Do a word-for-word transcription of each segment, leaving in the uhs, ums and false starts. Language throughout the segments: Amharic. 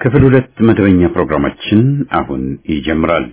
ክፍል ሁለት መደበኛ ፕሮግራማችን አሁን ይጀምራል።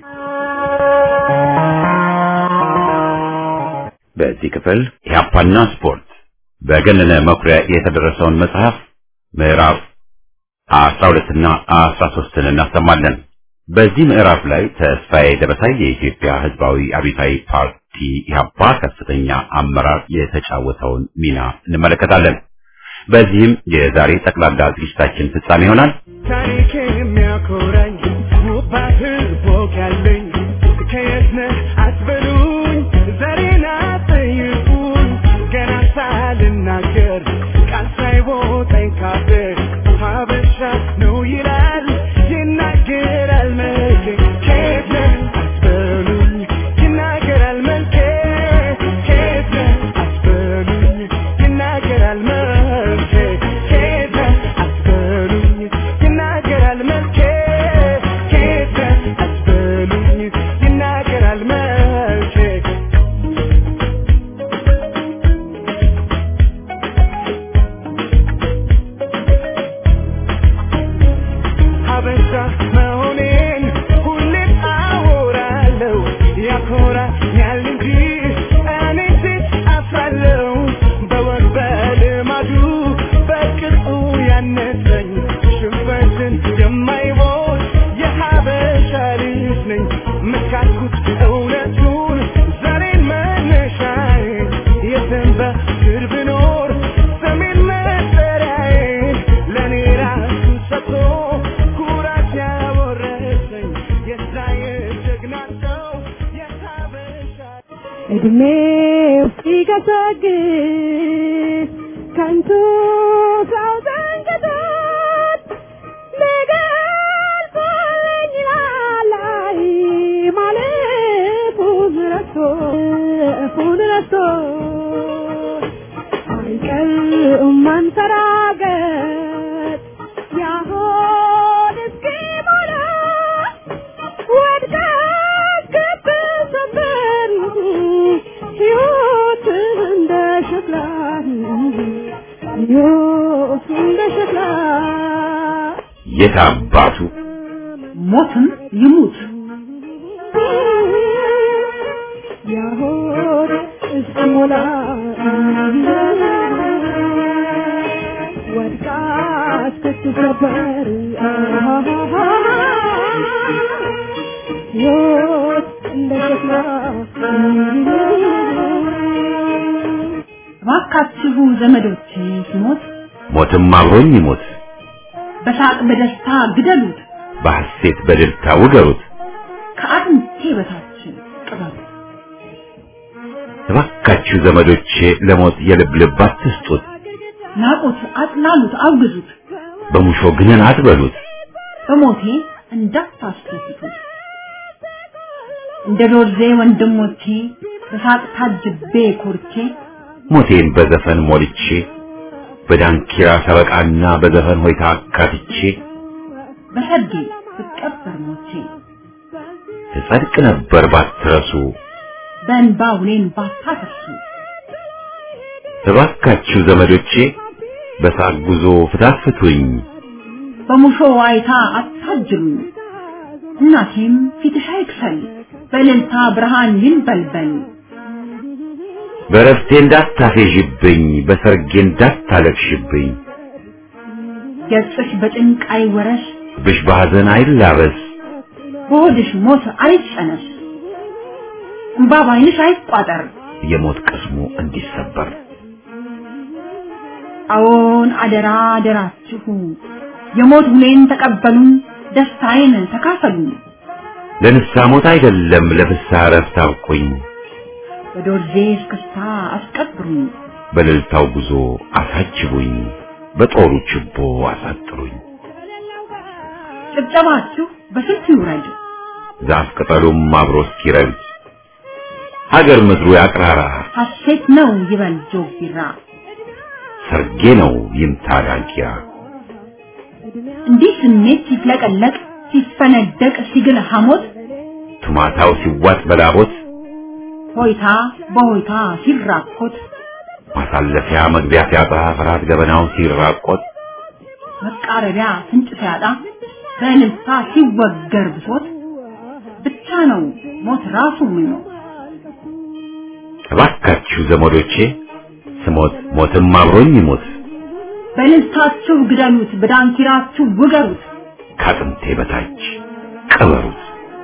በዚህ ክፍል ኢህአፓና ስፖርት በገነነ መኩሪያ የተደረሰውን መጽሐፍ ምዕራፍ አስራ ሁለት እና አስራ ሶስት እናሰማለን። በዚህ ምዕራፍ ላይ ተስፋዬ ደበሳይ የኢትዮጵያ ሕዝባዊ አብዮታዊ ፓርቲ ኢህአፓ ከፍተኛ አመራር የተጫወተውን ሚና እንመለከታለን። በዚህም የዛሬ ጠቅላላ ዝግጅታችን ፍጻሜ ይሆናል። ታሪክ የሚያኮራኝ ውባህር ቦጋለኝ ከየት ነህ አትበሉኝ ዛሬን አትጠይቁኝ ገና ሳልናገር ቃል ሳይወጣኝ ካፌ ሀበሻ ነው ይላል ይናገራል መልኬ ከየት ነህ አትበሉኝ ይናገራል መልኬ ከየት ነህ አትበሉኝ ይናገራል መልኬ ከየት ነህ አትበሉኝ ይናገራል መልኬ ከየት ነህ አትበሉኝ ይናገራል መልኬ ሀበሻ መሆኔን ሁሌም አወራለሁ ያኮራኛል እንጂ እኔ ሴት አፍራለሁ በወግ በልማዱ በቅጡ ያነሰኝ ሽንፈትን የማይቦት የሀበሻ ልጅ ነኝ መካኩት እውነቱን ዛሬን መነሻዬን የትም በስር ብኖር ሰሜን መጠሪያዬን ለእኔ ራሱ ሰጥቶ ኩራት ያወረሰኝ የዛ የጀግና ሰው የሀበሻ እድሜው ሲገሰግስ ከንቱ ሰው ዘንግቶት ሊገልጸኝ ይላል አይ ማለፉን ረስቶ እፉን ረስቶ አይቀርም መንፈራገጥ ያሆን እስኪሞላ ወድቀት ከተሰበር ሕይወት እንደ ሸክላ ሕይወት እንደ ሸክላ የታባቱ ሞትም ይሙት ያሆን እስኪሞላ ወድቀት ከተሰበር ሕይወት እንደ ሸክላ እባካችሁ ዘመዶቼ ሲሞት ሞትም አብሮኝ ይሞት በሳቅ በደስታ ግደሉት በሐሴት በደስታ ውገሩት ከአጥንቴ በታች ቅበሩት። እባካችሁ ዘመዶቼ ለሞት የልብ ልብ አትስጡት ናቁት አጥላሉት አውግዙት በሙሾ ግነን አትበሉት በሞቴ እንዳታስደስቱት። እንደ ዶርዜ ወንድሞቼ በሳቅ ታጅቤ ኮርቼ ሞቴን በዘፈን ሞልቼ በዳንኪራ ሰበቃና በዘፈን ሆይታ አካትቼ በሰርጌ ስቀበር ሞቼ ትጸድቅ ነበር ባትረሱ በእንባ ውሌን ባታፈሱ። እባካችሁ ዘመዶቼ በሳቅ ጉዞ ፍታፍቱኝ በሙሾ ዋይታ አታጅሉኝ። እናቴም ፊትሽ አይክሰል በእልልታ ብርሃን ይንበልበል። በረፍቴ እንዳታፌዥብኝ በሰርጌ እንዳታለቅሽብኝ ገጽሽ በጭንቅ አይወረስ ብሽ በሐዘን አይላበስ በሆድሽ ሞት አይጨነስ እንባ ባይንሽ አይቋጠር የሞት ቅስሙ እንዲሰበር። አዎን አደራ አደራችሁ የሞት ውሌን ተቀበሉን ደስታዬን ተካፈሉን። ለንስሐ ሞት አይደለም ለፍስሐ ዕረፍት አብቁኝ በዶርዜ እስክስታ አስቀብሩኝ በእልልታው ጉዞ አሳጅቡኝ በጦሩ ችቦ አሳጥሩኝ። ጭብጨባችሁ በስንቱ ይውረድ ዛፍ ቅጠሉም አብሮ እስኪረግድ ሀገር ምድሩ ያቅራራ ሐሴት ነው ይበል ጆግ ቢራ ሰርጌ ነው ይምታ ዳንኪራ። እንዲህ ስሜት ሲፍለቀለቅ ሲፈነደቅ ሲግል ሐሞት ቱማታው ሲዋጥ በላቦት ሆይታ በሆይታ ሲራኮት ማሳለፊያ መግቢያ ሲያጣ ፍርሃት ገበናው ሲራቆት መቃረቢያ ፍንጭ ሲያጣ በልልታ ሲወገር ብሶት ብቻ ነው ሞት ራሱ ምኞት። እባካችሁ ዘመዶቼ ስሞት ሞትም አብሮኝ ይሞት በልልታችሁ ግደሉት በዳንኪራችሁ ውገሩት ከአጥንቴ በታች ቅበሩት።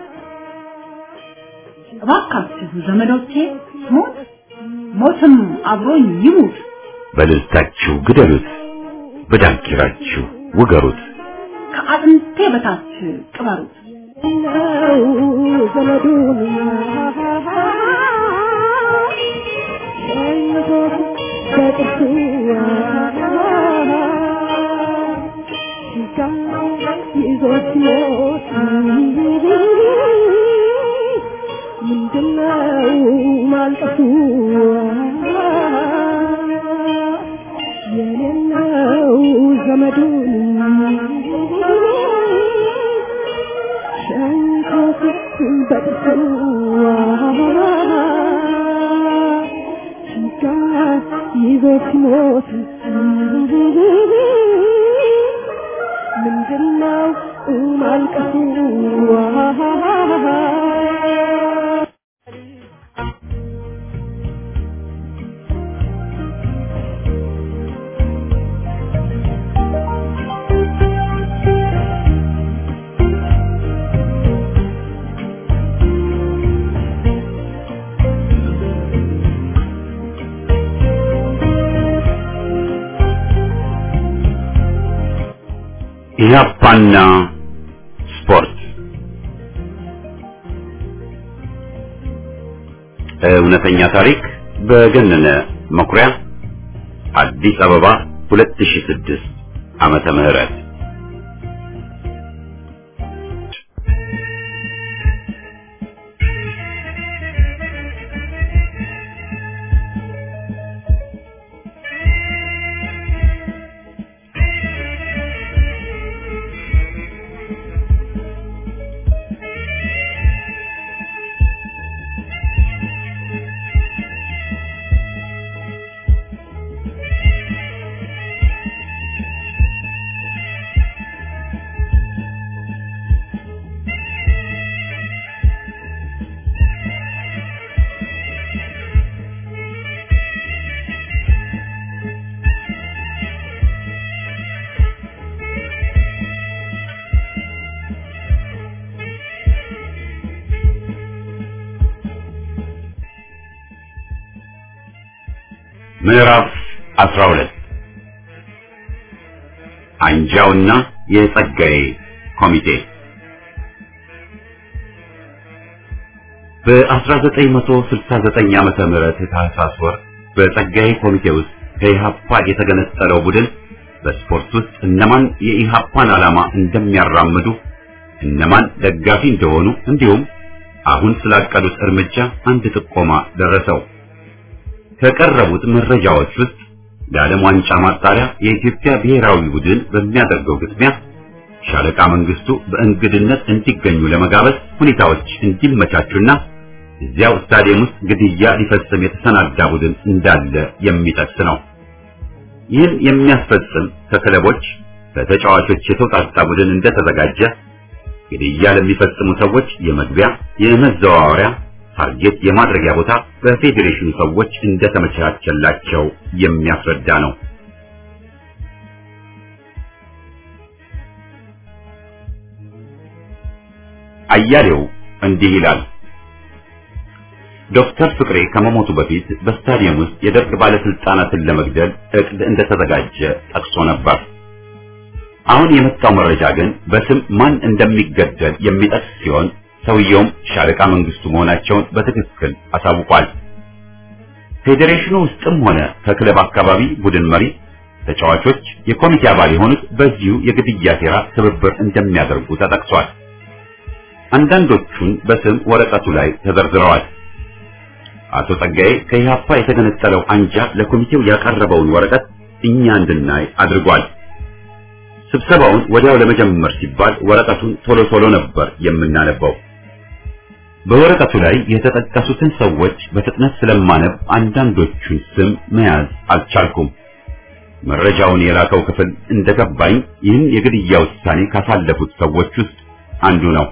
እባካችሁ ዘመዶቼ ሞት ሞትም አብሮኝ ይሙት በልልታችሁ ግደሉት በዳንኪራችሁ ውገሩት ከአጥንቴ በታች ቅበሩት። ዘመዱን በጥርሱ ይዞት ሞት ምንድነው ማልቀሱ የኔነው ዘመዱን ሸንኮት በጥርሱ ይዞት ሞት ምንድነው ማልቀሱ ኢህአፓና ስፖርት እውነተኛ ታሪክ በገነነ መኩሪያ አዲስ አበባ ሁለት ሺህ ስድስት ዓመተ ምህረት ምዕራፍ አስራ ሁለት አንጃውና የጸጋዬ ኮሚቴ። በ1969 ዓመተ ምህረት ታህሳስ ወር በጸጋዬ ኮሚቴ ውስጥ ከኢሃፓ የተገነጠለው ቡድን በስፖርት ውስጥ እነማን የኢሃፓን ዓላማ እንደሚያራምዱ እነማን ደጋፊ እንደሆኑ እንዲሁም አሁን ስላቀዱት እርምጃ አንድ ጥቆማ ደረሰው። ከቀረቡት መረጃዎች ውስጥ ለዓለም ዋንጫ ማጣሪያ የኢትዮጵያ ብሔራዊ ቡድን በሚያደርገው ግጥሚያ ሻለቃ መንግስቱ በእንግድነት እንዲገኙ ለመጋበዝ ሁኔታዎች እንዲመቻቹና እዚያው ስታዲየም ውስጥ ግድያ ሊፈጽም የተሰናዳ ቡድን እንዳለ የሚጠቅስ ነው። ይህን የሚያስፈጽም ከክለቦች ከተጫዋቾች የተውጣጣ ቡድን እንደተዘጋጀ ግድያ ለሚፈጽሙ ሰዎች የመግቢያ የመዘዋወሪያ ታርጌት የማድረጊያ ቦታ በፌዴሬሽኑ ሰዎች እንደተመቻቸላቸው የሚያስረዳ ነው። አያሌው እንዲህ ይላል። ዶክተር ፍቅሬ ከመሞቱ በፊት በስታዲየም ውስጥ የደርግ ባለስልጣናትን ለመግደል እቅድ እንደተዘጋጀ ጠቅሶ ነበር። አሁን የመጣው መረጃ ግን በስም ማን እንደሚገደል የሚጠቅስ ሲሆን ሰውየውም ሻለቃ መንግስቱ መሆናቸውን በትክክል አሳውቋል። ፌዴሬሽኑ ውስጥም ሆነ ከክለብ አካባቢ ቡድን መሪ፣ ተጫዋቾች፣ የኮሚቴ አባል የሆኑት በዚሁ የግድያ ሴራ ትብብር እንደሚያደርጉ ተጠቅሷል። አንዳንዶቹን በስም ወረቀቱ ላይ ተዘርዝረዋል። አቶ ጸጋዬ ከኢሃፓ የተገነጠለው አንጃ ለኮሚቴው ያቀረበውን ወረቀት እኛ እንድናይ አድርጓል። ስብሰባውን ወዲያው ለመጀመር ሲባል ወረቀቱን ቶሎ ቶሎ ነበር የምናነበው። በወረቀቱ ላይ የተጠቀሱትን ሰዎች በፍጥነት ስለማነብ አንዳንዶቹን ስም መያዝ አልቻልኩም። መረጃውን የላከው ክፍል እንደገባኝ ይህን የግድያ ውሳኔ ካሳለፉት ሰዎች ውስጥ አንዱ ነው።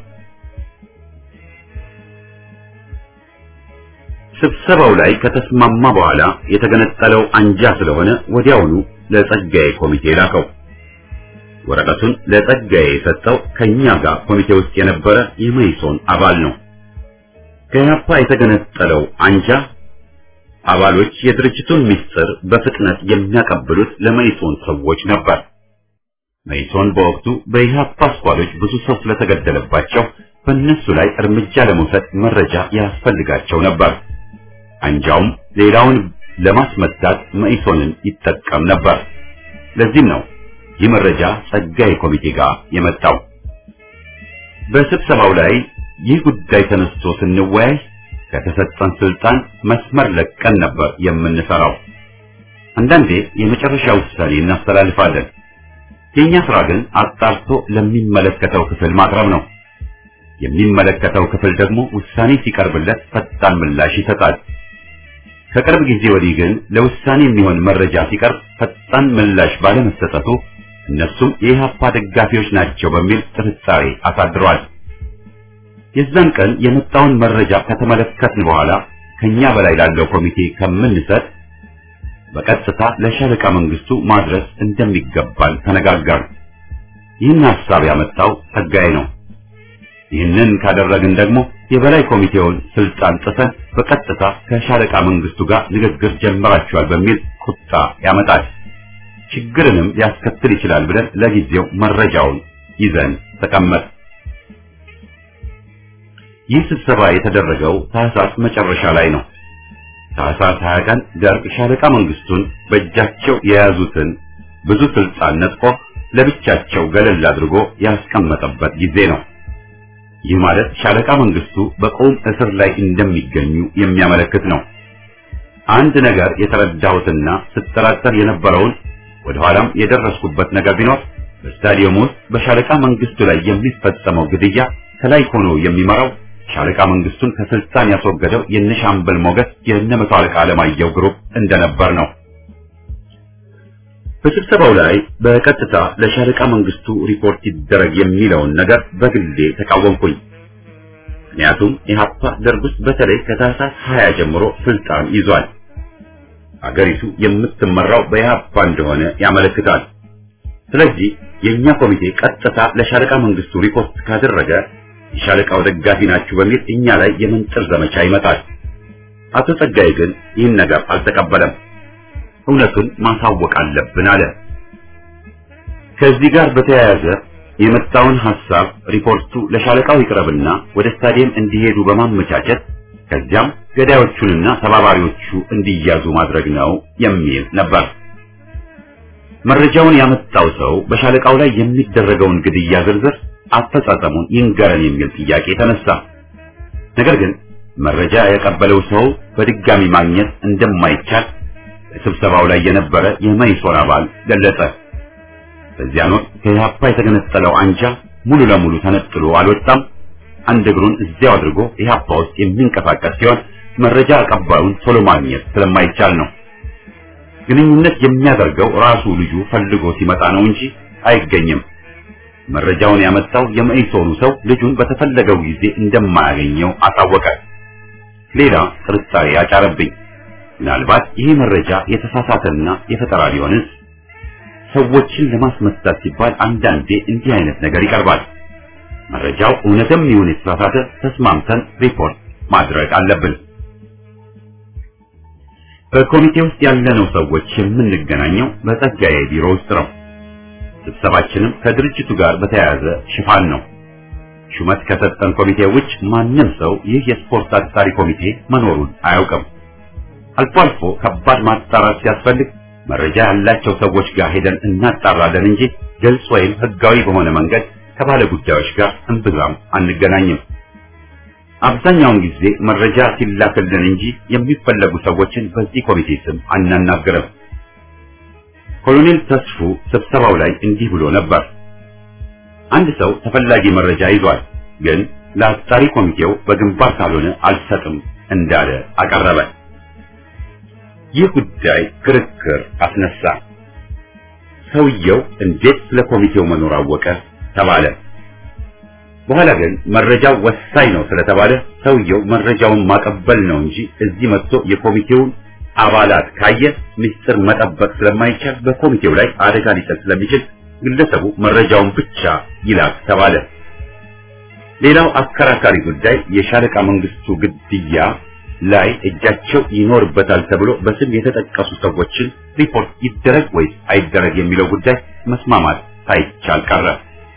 ስብሰባው ላይ ከተስማማ በኋላ የተገነጠለው አንጃ ስለሆነ ወዲያውኑ ለጸጋዬ ኮሚቴ ላከው። ወረቀቱን ለጸጋዬ የሰጠው ከኛ ጋር ኮሚቴ ውስጥ የነበረ የመይሶን አባል ነው። ከያፓ የተገነጠለው አንጃ አባሎች የድርጅቱን ምስጢር በፍጥነት የሚያቀብሉት ለመይሶን ሰዎች ነበር። መይሶን በወቅቱ በኢህአፓ ስኳዶች ብዙ ሰው ስለተገደለባቸው በእነሱ ላይ እርምጃ ለመውሰድ መረጃ ያስፈልጋቸው ነበር። አንጃውም ሌላውን ለማስመታት መይሶንን ይጠቀም ነበር። ለዚህም ነው ይህ መረጃ ጸጋዬ ኮሚቴ ጋር የመጣው። በስብሰባው ላይ ይህ ጉዳይ ተነስቶ ስንወያይ ከተሰጠን ስልጣን መስመር ለቀን ነበር የምንሰራው። አንዳንዴ የመጨረሻ ውሳኔ እናስተላልፋለን። የኛ ስራ ግን አጣርቶ ለሚመለከተው ክፍል ማቅረብ ነው። የሚመለከተው ክፍል ደግሞ ውሳኔ ሲቀርብለት ፈጣን ምላሽ ይሰጣል። ከቅርብ ጊዜ ወዲህ ግን ለውሳኔ የሚሆን መረጃ ሲቀርብ ፈጣን ምላሽ ባለመሰጠቱ እነሱም የኢህአፓ ደጋፊዎች ናቸው በሚል ጥርጣሬ አሳድሯል። የዛን ቀን የመጣውን መረጃ ከተመለከትን በኋላ ከኛ በላይ ላለው ኮሚቴ ከምንሰጥ በቀጥታ ለሻለቃ መንግስቱ ማድረስ እንደሚገባል ተነጋገርን። ይህን ሐሳብ ያመጣው ጸጋዬ ነው። ይህንን ካደረግን ደግሞ የበላይ ኮሚቴውን ስልጣን ጥሰን በቀጥታ ከሻለቃ መንግስቱ ጋር ንግግር ጀምራቸዋል በሚል ቁጣ ያመጣል። ችግርንም ሊያስከትል ይችላል ብለን ለጊዜው መረጃውን ይዘን ተቀመጥ። ይህ ስብሰባ የተደረገው ታህሳስ መጨረሻ ላይ ነው። ታህሳስ ሃያ ቀን ደርግ ሻለቃ መንግስቱን በእጃቸው የያዙትን ብዙ ስልጣን ነጥቆ ለብቻቸው ገለል አድርጎ ያስቀመጠበት ጊዜ ነው። ይህ ማለት ሻለቃ መንግስቱ በቁም እስር ላይ እንደሚገኙ የሚያመለክት ነው። አንድ ነገር የተረዳሁትና ስጠራጠር የነበረውን ወደ ኋላም የደረስኩበት ነገር ቢኖር በስታዲየም ውስጥ በሻለቃ መንግስቱ ላይ የሚፈጸመው ግድያ ከላይ ሆኖ የሚመራው ሻለቃ መንግስቱን ከስልጣን ያስወገደው የነሻምበል ሞገስ የነመቶ አለቃ አለማየሁ ግሩፕ እንደነበር ነው። በስብሰባው ላይ በቀጥታ ለሻለቃ መንግስቱ ሪፖርት ይደረግ የሚለውን ነገር በግሌ ተቃወምኩኝ። ምክንያቱም ኢህአፓ ደርግ ውስጥ በተለይ ከታህሳስ ሃያ ጀምሮ ስልጣን ይዟል። አገሪቱ የምትመራው በኢህአፓ እንደሆነ ያመለክታል። ስለዚህ የኛ ኮሚቴ ቀጥታ ለሻለቃ መንግስቱ ሪፖርት ካደረገ የሻለቃው ደጋፊ ናችሁ በሚል እኛ ላይ የመንጥር ዘመቻ ይመጣል። አቶ ጸጋዬ ግን ይህን ነገር አልተቀበለም። እውነቱን ማሳወቅ አለብን አለ። ከዚህ ጋር በተያያዘ የመጣውን ሐሳብ ሪፖርቱ ለሻለቃው ይቅረብና ወደ ስታዲየም እንዲሄዱ በማመቻቸት ከዚያም ገዳዮቹንና ተባባሪዎቹ እንዲያዙ ማድረግ ነው የሚል ነበር። መረጃውን ያመጣው ሰው በሻለቃው ላይ የሚደረገውን ግድያ ዝርዝር አፈጻጸሙን ይንገረን የሚል ጥያቄ ተነሳ። ነገር ግን መረጃ የቀበለው ሰው በድጋሚ ማግኘት እንደማይቻል ስብሰባው ላይ የነበረ የመይሶን አባል ገለጸ። በዚያን ወቅት ከኢህአፓ የተገነጠለው አንጃ ሙሉ ለሙሉ ተነጥሎ አልወጣም። አንድ እግሩን እዚያው አድርጎ ኢህአፓ ውስጥ የሚንቀሳቀስ ሲሆን መረጃ አቀባዩን ቶሎ ማግኘት ስለማይቻል ነው። ግንኙነት የሚያደርገው ራሱ ልጁ ፈልጎ ሲመጣ ነው እንጂ አይገኝም። መረጃውን ያመጣው የመይሶኑ ሰው ልጁን በተፈለገው ጊዜ እንደማያገኘው አሳወቀ። ሌላ ጥርጣሬ ያጫረብኝ። ምናልባት ይህ መረጃ የተሳሳተና የፈጠራ ቢሆንስ? ሰዎችን ለማስመታት ሲባል አንዳንዴ እንዲህ አይነት ነገር ይቀርባል። መረጃው እውነትም ይሁን የተሳሳተ ተስማምተን ሪፖርት ማድረግ አለብን። በኮሚቴ ውስጥ ያለነው ሰዎች የምንገናኘው በጸጋዬ ቢሮ ውስጥ ነው። ስብሰባችንም ከድርጅቱ ጋር በተያያዘ ሽፋን ነው። ሹመት ከሰጠን ኮሚቴ ውጭ ማንም ሰው ይህ የስፖርት አጣሪ ኮሚቴ መኖሩን አያውቅም። አልፎ አልፎ ከባድ ማጣራት ሲያስፈልግ መረጃ ያላቸው ሰዎች ጋር ሄደን እናጣራለን እንጂ ግልጽ ወይም ህጋዊ በሆነ መንገድ ከባለ ጉዳዮች ጋር እንብዛም አንገናኝም። አብዛኛውን ጊዜ መረጃ ሲላክልን እንጂ የሚፈለጉ ሰዎችን በዚህ ኮሚቴ ስም አናናገርም። ኮሎኔል ተስፉ ስብሰባው ላይ እንዲህ ብሎ ነበር። አንድ ሰው ተፈላጊ መረጃ ይዟል፣ ግን ለአጣሪ ኮሚቴው በግንባር ካልሆነ አልሰጥም እንዳለ አቀረበ። ይህ ጉዳይ ክርክር አስነሳ። ሰውየው እንዴት ስለ ኮሚቴው መኖር አወቀ ተባለ። በኋላ ግን መረጃው ወሳኝ ነው ስለተባለ ሰውየው መረጃውን ማቀበል ነው እንጂ እዚህ መጥቶ የኮሚቴውን አባላት ካየ ምስጢር መጠበቅ ስለማይቻል በኮሚቴው ላይ አደጋ ሊጥል ስለሚችል ግለሰቡ መረጃውን ብቻ ይላክ ተባለ። ሌላው አከራካሪ ጉዳይ የሻለቃ መንግስቱ ግድያ ላይ እጃቸው ይኖርበታል ተብሎ በስም የተጠቀሱ ሰዎችን ሪፖርት ይደረግ ወይስ አይደረግ የሚለው ጉዳይ መስማማት ሳይቻል ቀረ።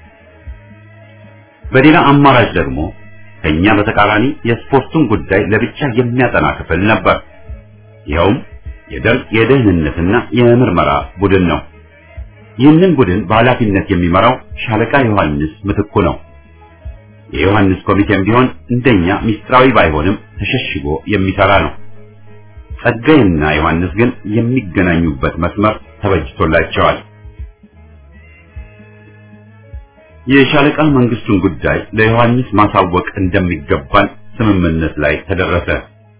በሌላ አማራጭ ደግሞ ከኛ በተቃራኒ የስፖርቱን ጉዳይ ለብቻ የሚያጠና ክፍል ነበር። ይኸውም የደርግ የደህንነትና የምርመራ ቡድን ነው። ይህንን ቡድን በኃላፊነት የሚመራው ሻለቃ ዮሐንስ ምትኩ ነው። የዮሐንስ ኮሚቴም ቢሆን እንደኛ ሚስጥራዊ ባይሆንም ተሸሽጎ የሚሰራ ነው። ጸጋይና ዮሐንስ ግን የሚገናኙበት መስመር ተበጅቶላቸዋል። የሻለቃ መንግስቱን ጉዳይ ለዮሐንስ ማሳወቅ እንደሚገባን ስምምነት ላይ ተደረሰ።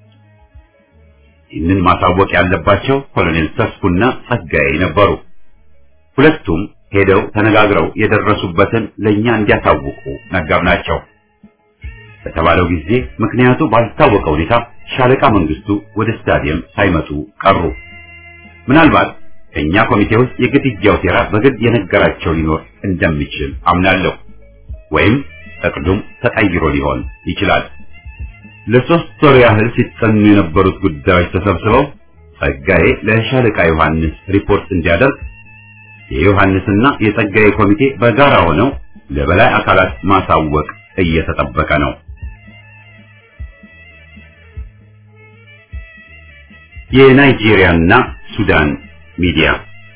ይህንን ማሳወቅ ያለባቸው ኮሎኔል ተስፉና ጸጋይ ነበሩ። ሁለቱም ሄደው ተነጋግረው የደረሱበትን ለኛ እንዲያሳውቁ ነገርናቸው። በተባለው ጊዜ ምክንያቱ ባልታወቀ ሁኔታ ሻለቃ መንግስቱ ወደ ስታዲየም ሳይመጡ ቀሩ። ምናልባት ከኛ ኮሚቴ ውስጥ የግድያው ሴራ በግል የነገራቸው ሊኖር እንደሚችል አምናለሁ። ወይም እቅዱም ተቀይሮ ሊሆን ይችላል። ለሶስት ወር ያህል ሲጠኑ የነበሩት ጉዳዮች ተሰብስበው ጸጋዬ ለሻለቃ ዮሐንስ ሪፖርት እንዲያደርግ የዮሐንስና የጸጋዬ ኮሚቴ በጋራ ሆነው ለበላይ አካላት ማሳወቅ እየተጠበቀ ነው። የናይጄሪያና ሱዳን ሚዲያ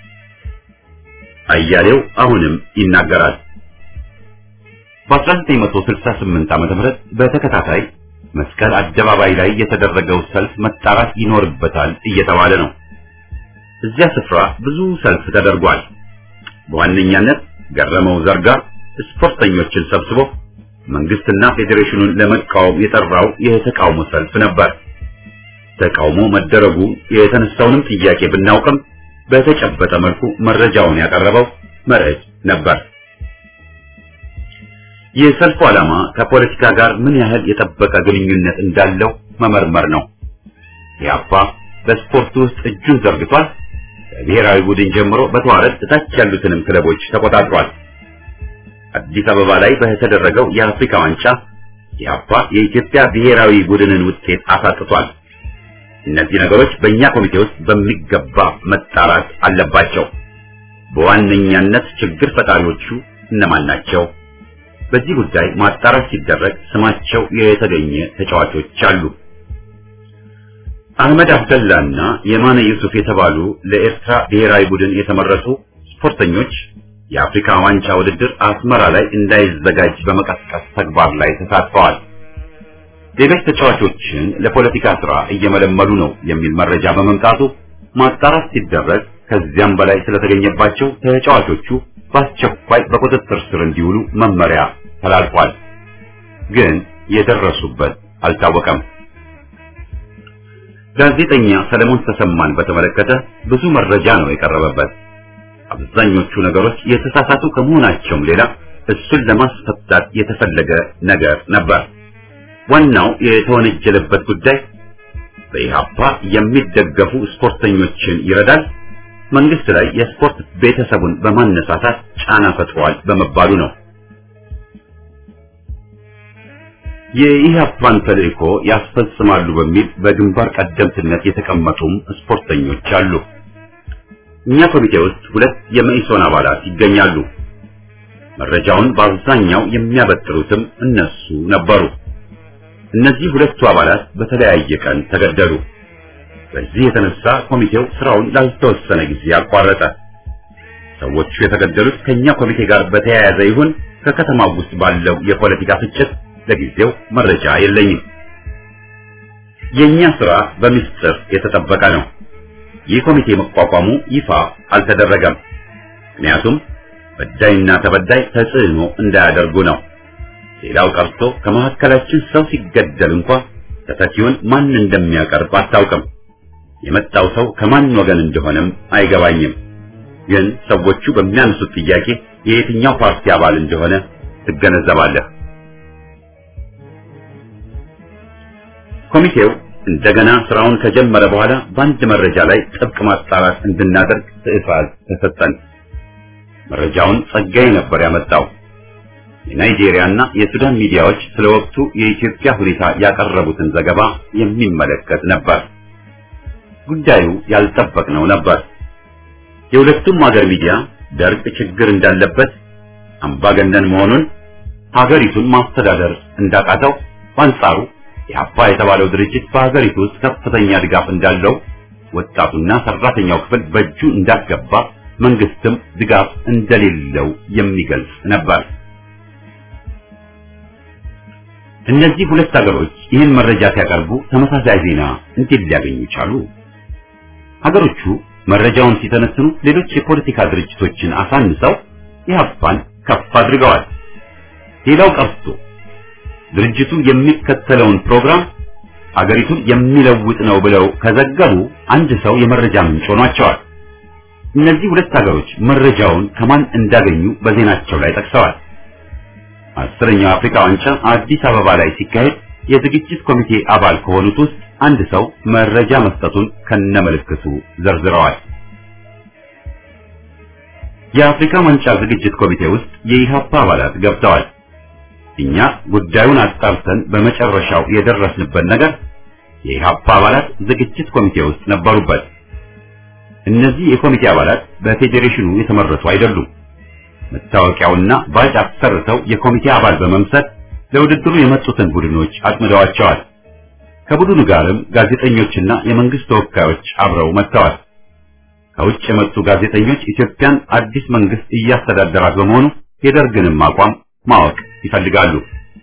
አያሌው አሁንም ይናገራል። በአስራ ዘጠኝ መቶ ስልሳ ስምንት ዓመተ ምህረት በተከታታይ መስቀል አደባባይ ላይ የተደረገው ሰልፍ መጣራት ይኖርበታል እየተባለ ነው። እዚያ ስፍራ ብዙ ሰልፍ ተደርጓል። በዋነኛነት ገረመው ዘርጋ ስፖርተኞችን ሰብስቦ መንግስትና ፌዴሬሽኑን ለመቃወም የጠራው የተቃውሞ ሰልፍ ነበር። ተቃውሞ መደረጉ የተነሳውንም ጥያቄ ብናውቅም በተጨበጠ መልኩ መረጃውን ያቀረበው መርዕድ ነበር። የሰልፉ ዓላማ ከፖለቲካ ጋር ምን ያህል የጠበቀ ግንኙነት እንዳለው መመርመር ነው። ኢህአፓ በስፖርት ውስጥ እጁን ዘርግቷል። ከብሔራዊ ቡድን ጀምሮ በተዋረድ ታች ያሉትንም ክለቦች ተቆጣጥሯል። አዲስ አበባ ላይ በተደረገው የአፍሪካ ዋንጫ ኢህአፓ የኢትዮጵያ ብሔራዊ ቡድንን ውጤት አሳጥቷል። እነዚህ ነገሮች በእኛ ኮሚቴ ውስጥ በሚገባ መጣራት አለባቸው። በዋነኛነት ችግር ፈጣሪዎቹ እነማን ናቸው? በዚህ ጉዳይ ማጣራት ሲደረግ ስማቸው የተገኘ ተጫዋቾች አሉ። አህመድ አብደላና የማነ ዩሱፍ የተባሉ ለኤርትራ ብሔራዊ ቡድን የተመረጡ ስፖርተኞች የአፍሪካ ዋንጫ ውድድር አስመራ ላይ እንዳይዘጋጅ በመቀስቀስ ተግባር ላይ ተሳትፈዋል። ሌሎች ተጫዋቾችን ለፖለቲካ ስራ እየመለመሉ ነው የሚል መረጃ በመምጣቱ ማጣራት ሲደረግ ከዚያም በላይ ስለተገኘባቸው ተጫዋቾቹ በአስቸኳይ በቁጥጥር ስር እንዲውሉ መመሪያ ተላልፏል። ግን የደረሱበት አልታወቀም። ጋዜጠኛ ሰለሞን ተሰማን በተመለከተ ብዙ መረጃ ነው የቀረበበት። አብዛኞቹ ነገሮች የተሳሳቱ ከመሆናቸውም ሌላ እሱን ለማስፈታት የተፈለገ ነገር ነበር። ዋናው የተወነጀለበት ጉዳይ በኢህአፓ የሚደገፉ ስፖርተኞችን ይረዳል፣ መንግስት ላይ የስፖርት ቤተሰቡን በማነሳሳት ጫና ፈጥሯል በመባሉ ነው። የኢህአፓን ተልእኮ ያስፈጽማሉ በሚል በግንባር ቀደምትነት የተቀመጡም ስፖርተኞች አሉ። እኛ ኮሚቴ ውስጥ ሁለት የመኢሶን አባላት ይገኛሉ። መረጃውን በአብዛኛው የሚያበጥሩትም እነሱ ነበሩ። እነዚህ ሁለቱ አባላት በተለያየ ቀን ተገደሉ። በዚህ የተነሳ ኮሚቴው ስራውን ላልተወሰነ ጊዜ አቋረጠ። ሰዎቹ የተገደሉት ከኛ ኮሚቴ ጋር በተያያዘ ይሁን ከከተማው ውስጥ ባለው የፖለቲካ ፍጭት ለጊዜው መረጃ የለኝም። የኛ ስራ በሚስጥር የተጠበቀ ነው። ይህ ኮሚቴ መቋቋሙ ይፋ አልተደረገም። ምክንያቱም በዳይና ተበዳይ ተጽዕኖ እንዳያደርጉ ነው። ሌላው ቀርቶ ከመካከላችን ሰው ሲገደል እንኳን ተተኪውን ማን እንደሚያቀርብ አታውቅም። የመጣው ሰው ከማን ወገን እንደሆነም አይገባኝም። ግን ሰዎቹ በሚያነሱት ጥያቄ የየትኛው ፓርቲ አባል እንደሆነ ትገነዘባለህ። ኮሚቴው እንደገና ስራውን ከጀመረ በኋላ በአንድ መረጃ ላይ ጥብቅ ማጣራት እንድናደርግ ትዕዛዝ ተሰጠን። መረጃውን ጸጋዬ ነበር ያመጣው። የናይጄሪያና የሱዳን ሚዲያዎች ስለ ወቅቱ የኢትዮጵያ ሁኔታ ያቀረቡትን ዘገባ የሚመለከት ነበር። ጉዳዩ ያልጠበቅነው ነበር። የሁለቱም ሀገር ሚዲያ ደርግ ችግር እንዳለበት፣ አምባገነን መሆኑን፣ ሀገሪቱን ማስተዳደር እንዳቃተው፣ በአንጻሩ የአፓ የተባለው ድርጅት በሀገሪቱ ውስጥ ከፍተኛ ድጋፍ እንዳለው፣ ወጣቱና ሰራተኛው ክፍል በእጁ እንዳስገባ፣ መንግስትም ድጋፍ እንደሌለው የሚገልጽ ነበር። እነዚህ ሁለት ሀገሮች ይህን መረጃ ሲያቀርቡ ተመሳሳይ ዜና እንዴት ሊያገኙ ቻሉ? ሀገሮቹ መረጃውን ሲተነትኑ ሌሎች የፖለቲካ ድርጅቶችን አሳንሰው ኢህአፓን ከፍ አድርገዋል። ሌላው ቀርቶ ድርጅቱ የሚከተለውን ፕሮግራም ሀገሪቱን የሚለውጥ ነው ብለው ከዘገቡ አንድ ሰው የመረጃ ምንጭ ሆኗቸዋል። እነዚህ ሁለት ሀገሮች መረጃውን ከማን እንዳገኙ በዜናቸው ላይ ጠቅሰዋል። አስረኛው አፍሪካ ዋንጫ አዲስ አበባ ላይ ሲካሄድ የዝግጅት ኮሚቴ አባል ከሆኑት ውስጥ አንድ ሰው መረጃ መስጠቱን ከነመልክቱ ዘርዝረዋል። የአፍሪካ ዋንጫ ዝግጅት ኮሚቴ ውስጥ የኢሃፓ አባላት ገብተዋል። እኛ ጉዳዩን አጣርተን በመጨረሻው የደረስንበት ነገር የኢሃፓ አባላት ዝግጅት ኮሚቴ ውስጥ ነበሩበት። እነዚህ የኮሚቴ አባላት በፌዴሬሽኑ የተመረጡ አይደሉም። መታወቂያውና ባጅ አሰርተው የኮሚቴ አባል በመምሰል ለውድድሩ የመጡትን ቡድኖች አጥምደዋቸዋል። ከቡድኑ ጋርም ጋዜጠኞችና የመንግስት ተወካዮች አብረው መጥተዋል። ከውጭ የመጡ ጋዜጠኞች ኢትዮጵያን አዲስ መንግስት እያስተዳደራት በመሆኑ የደርግንም አቋም ማወቅ ይፈልጋሉ።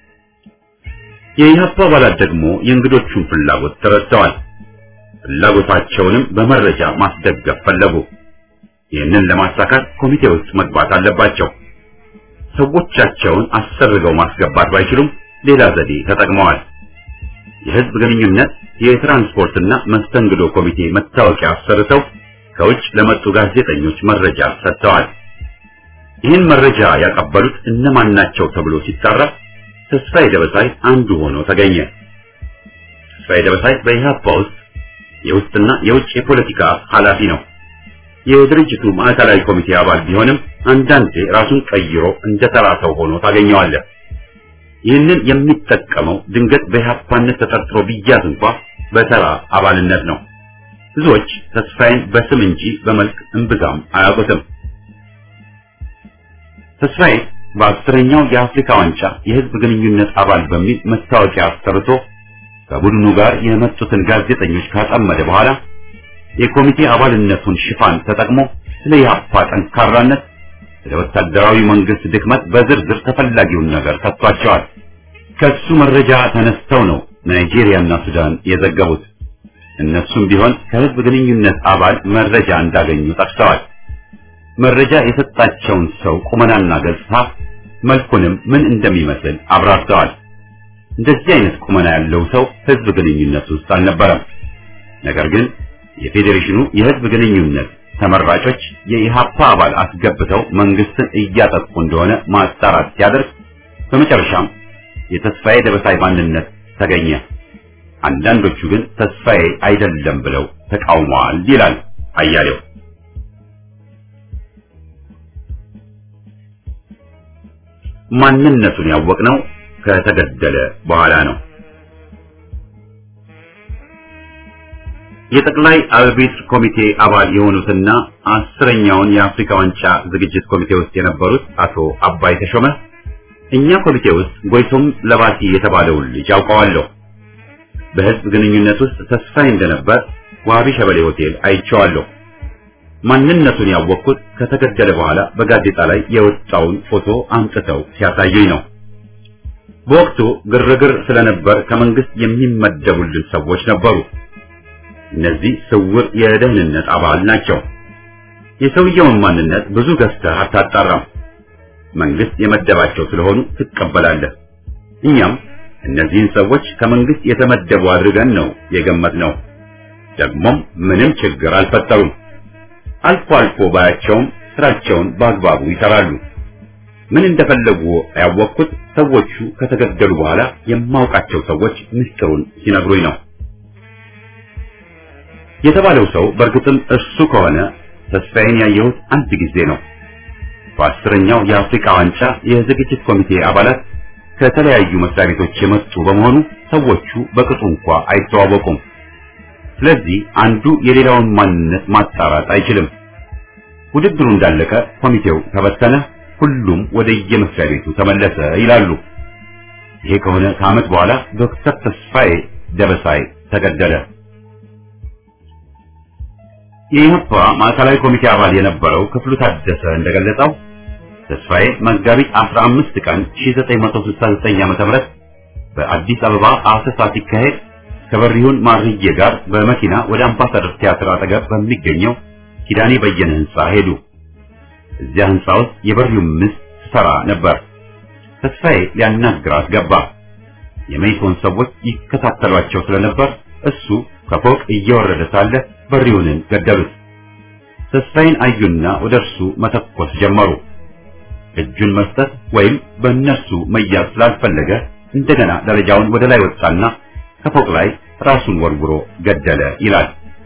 የኢህአፓ አባላት ደግሞ የእንግዶቹን ፍላጎት ተረድተዋል። ፍላጎታቸውንም በመረጃ ማስደገፍ ፈለጉ። ይህንን ለማሳካት ኮሚቴ ውስጥ መግባት አለባቸው። ሰዎቻቸውን አሰርገው ማስገባት ባይችሉም ሌላ ዘዴ ተጠቅመዋል። የህዝብ ግንኙነት፣ የትራንስፖርትና መስተንግዶ ኮሚቴ መታወቂያ አሰርተው ከውጭ ለመጡ ጋዜጠኞች መረጃ ሰጥተዋል። ይህን መረጃ ያቀበሉት እነማን ናቸው ተብሎ ሲጣራ ተስፋዬ ደበሳይ አንዱ ሆኖ ተገኘ። ተስፋዬ ደበሳይ በኢህአፓ ውስጥ የውስጥና የውጭ የፖለቲካ ኃላፊ ነው። የድርጅቱ ማዕከላዊ ኮሚቴ አባል ቢሆንም አንዳንዴ ራሱን ቀይሮ እንደ ተራ ሰው ሆኖ ታገኘዋለህ። ይህንን የሚጠቀመው ድንገት በኢህአፓነት ተጠርጥሮ ቢያዝ እንኳ በተራ አባልነት ነው። ብዙዎች ተስፋዬን በስም እንጂ በመልክ እምብዛም አያውቁትም። ተስፋዬ በአስረኛው የአፍሪካ ዋንጫ የህዝብ ግንኙነት አባል በሚል መታወቂያ አሰርቶ ከቡድኑ ጋር የመጡትን ጋዜጠኞች ካጠመደ በኋላ የኮሚቴ አባልነቱን ሽፋን ተጠቅሞ ስለ ኢህአፓ ጠንካራነት፣ ስለ ወታደራዊ መንግስት ድክመት በዝርዝር ተፈላጊውን ነገር ሰጥቷቸዋል። ከሱ መረጃ ተነስተው ነው ናይጄሪያና ሱዳን የዘገቡት። እነሱም ቢሆን ከህዝብ ግንኙነት አባል መረጃ እንዳገኙ ጠቅሰዋል። መረጃ የሰጣቸውን ሰው ቁመናና ገጽታ መልኩንም ምን እንደሚመስል አብራርተዋል። እንደዚህ አይነት ቁመና ያለው ሰው ህዝብ ግንኙነት ውስጥ አልነበረም። ነገር ግን የፌዴሬሽኑ የህዝብ ግንኙነት ተመራጮች የኢሃፓ አባል አስገብተው መንግስትን እያጠቁ እንደሆነ ማጣራት ሲያደርግ በመጨረሻም የተስፋዬ ደበሳይ ማንነት ተገኘ። አንዳንዶቹ ግን ተስፋዬ አይደለም ብለው ተቃውመዋል ይላል አያሌው። ማንነቱን ያወቅነው ከተገደለ በኋላ ነው። የጠቅላይ አርቢትር ኮሚቴ አባል የሆኑትና አስረኛውን የአፍሪካ ዋንጫ ዝግጅት ኮሚቴ ውስጥ የነበሩት አቶ አባይ ተሾመ እኛ ኮሚቴ ውስጥ ጎይቶም ለባቲ የተባለውን ልጅ አውቀዋለሁ። በህዝብ ግንኙነት ውስጥ ተስፋዬ እንደነበር ዋቢ ሸበሌ ሆቴል አይቼዋለሁ። ማንነቱን ያወቅኩት ከተገደለ በኋላ በጋዜጣ ላይ የወጣውን ፎቶ አምጥተው ሲያሳየኝ ነው። በወቅቱ ግርግር ስለነበር ከመንግስት የሚመደቡልን ሰዎች ነበሩ። እነዚህ ስውር የደህንነት አባል ናቸው። የሰውየውን ማንነት ብዙ ገዝተህ አታጣራም። መንግስት የመደባቸው ስለሆኑ ትቀበላለህ። እኛም እነዚህን ሰዎች ከመንግስት የተመደቡ አድርገን ነው የገመትነው። ደግሞም ምንም ችግር አልፈጠሩም። አልፎ አልፎ ባያቸውም ስራቸውን በአግባቡ ይሰራሉ። ምን እንደፈለጉ ያወቅኩት ሰዎቹ ከተገደሉ በኋላ የማውቃቸው ሰዎች ምስጢሩን ሲነግሩኝ ነው። የተባለው ሰው በእርግጥም እርሱ ከሆነ ተስፋዬን ያየሁት አንድ ጊዜ ነው። በአስረኛው የአፍሪካ ዋንጫ የዝግጅት ኮሚቴ አባላት ከተለያዩ መስሪያ ቤቶች የመጡ በመሆኑ ሰዎቹ በቅጡ እንኳ አይተዋወቁም። ስለዚህ አንዱ የሌላውን ማንነት ማጣራት አይችልም። ውድድሩ እንዳለቀ ኮሚቴው ተበተነ፣ ሁሉም ወደ የመስሪያ ቤቱ ተመለሰ ይላሉ። ይሄ ከሆነ ከዓመት በኋላ ዶክተር ተስፋዬ ደበሳይ ተገደለ። የኢህአፓ ማዕከላዊ ኮሚቴ አባል የነበረው ክፍሉ ታደሰ እንደገለጸው ተስፋዬ መጋቢት አስራ አምስት ቀን ሺህ ዘጠኝ መቶ ስልሳ ዘጠኝ ዓመተ ምህረት በአዲስ አበባ አሰሳ ሲካሄድ ከበሪሁን ማርዬ ጋር በመኪና ወደ አምባሳደር ቲያትር አጠገብ በሚገኘው ኪዳኔ በየነ ህንጻ ሄዱ። እዚያ ህንጻ ውስጥ የበሪሁን ሚስት ትሰራ ነበር። ተስፋዬ ሊያናግራት ገባ። የመይሶን ሰዎች ይከታተሏቸው ስለነበር እሱ ከፎቅ እየወረደ ሳለ በሪሁንን ገደሉት። ተስፋዬን አዩና ወደ እርሱ መተኮስ ጀመሩ። እጁን መስጠት ወይም በእነርሱ መያዝ ስላልፈለገ እንደገና ደረጃውን ወደ ላይ ወጣና ከፎቅ ላይ ራሱን ወርውሮ ገደለ ይላል።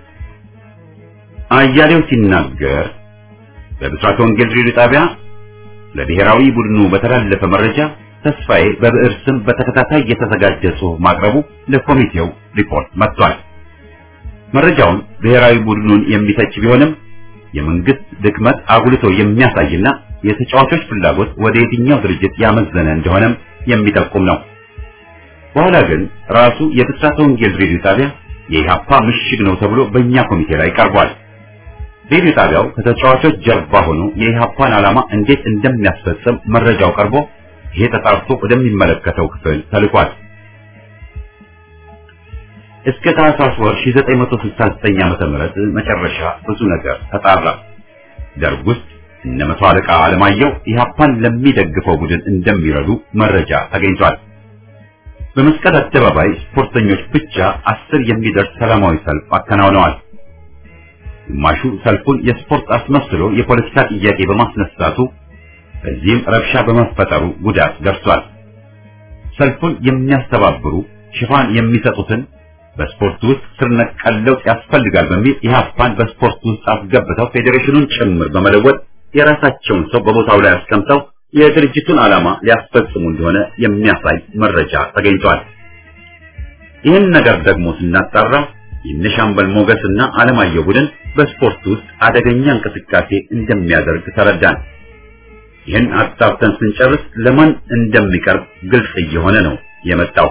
አያሌው ሲናገር በብስራት ወንጌል ሬዲዮ ጣቢያ ለብሔራዊ ቡድኑ በተላለፈ መረጃ ተስፋዬ በብዕር ስም በተከታታይ የተዘጋጀ ጽሑፍ ማቅረቡ ለኮሚቴው ሪፖርት መጥቷል። መረጃውን ብሔራዊ ቡድኑን የሚተች ቢሆንም የመንግስት ድክመት አጉልቶ የሚያሳይና የተጫዋቾች ፍላጎት ወደ የትኛው ድርጅት ያመዘነ እንደሆነም የሚጠቁም ነው። በኋላ ግን ራሱ የብስራት ወንጌል ሬዲዮ ጣቢያ የኢህአፓ ምሽግ ነው ተብሎ በእኛ ኮሚቴ ላይ ቀርቧል። ሬዲዮ ጣቢያው ከተጫዋቾች ጀርባ ሆኖ የኢህአፓን ዓላማ እንዴት እንደሚያስፈጽም መረጃው ቀርቦ ይሄ ተጣርቶ ወደሚመለከተው ክፍል ተልኳል። እስከ ታህሳስ ወር ሺህ ዘጠኝ መቶ ስልሳ ዘጠኝ ዓመተ ምህረት መጨረሻ ብዙ ነገር ተጣራ። ደርግ ውስጥ እነ መቶ አለቃ አለማየሁ ኢህአፓን ለሚደግፈው ቡድን እንደሚረዱ መረጃ ተገኝቷል። በመስቀል አደባባይ ስፖርተኞች ብቻ አስር የሚደርስ ሰላማዊ ሰልፍ አከናውነዋል። ግማሹ ሰልፉን የስፖርት አስመስሎ የፖለቲካ ጥያቄ በማስነሳቱ በዚህም ረብሻ በመፈጠሩ ጉዳት ደርሷል። ሰልፉን የሚያስተባብሩ ሽፋን የሚሰጡትን በስፖርት ውስጥ ስር ነቀል ለውጥ ያስፈልጋል በሚል ኢህአፓን በስፖርት ውስጥ አስገብተው ፌዴሬሽኑን ጭምር በመለወጥ የራሳቸውን ሰው በቦታው ላይ አስቀምጠው የድርጅቱን ዓላማ ሊያስፈጽሙ እንደሆነ የሚያሳይ መረጃ ተገኝቷል። ይህን ነገር ደግሞ ስናጣራ የነሻምበል ሞገስና አለማየሁ ቡድን በስፖርት ውስጥ አደገኛ እንቅስቃሴ እንደሚያደርግ ተረዳን። ይህን አጣርተን ስንጨርስ ለማን እንደሚቀርብ ግልጽ እየሆነ ነው የመጣው።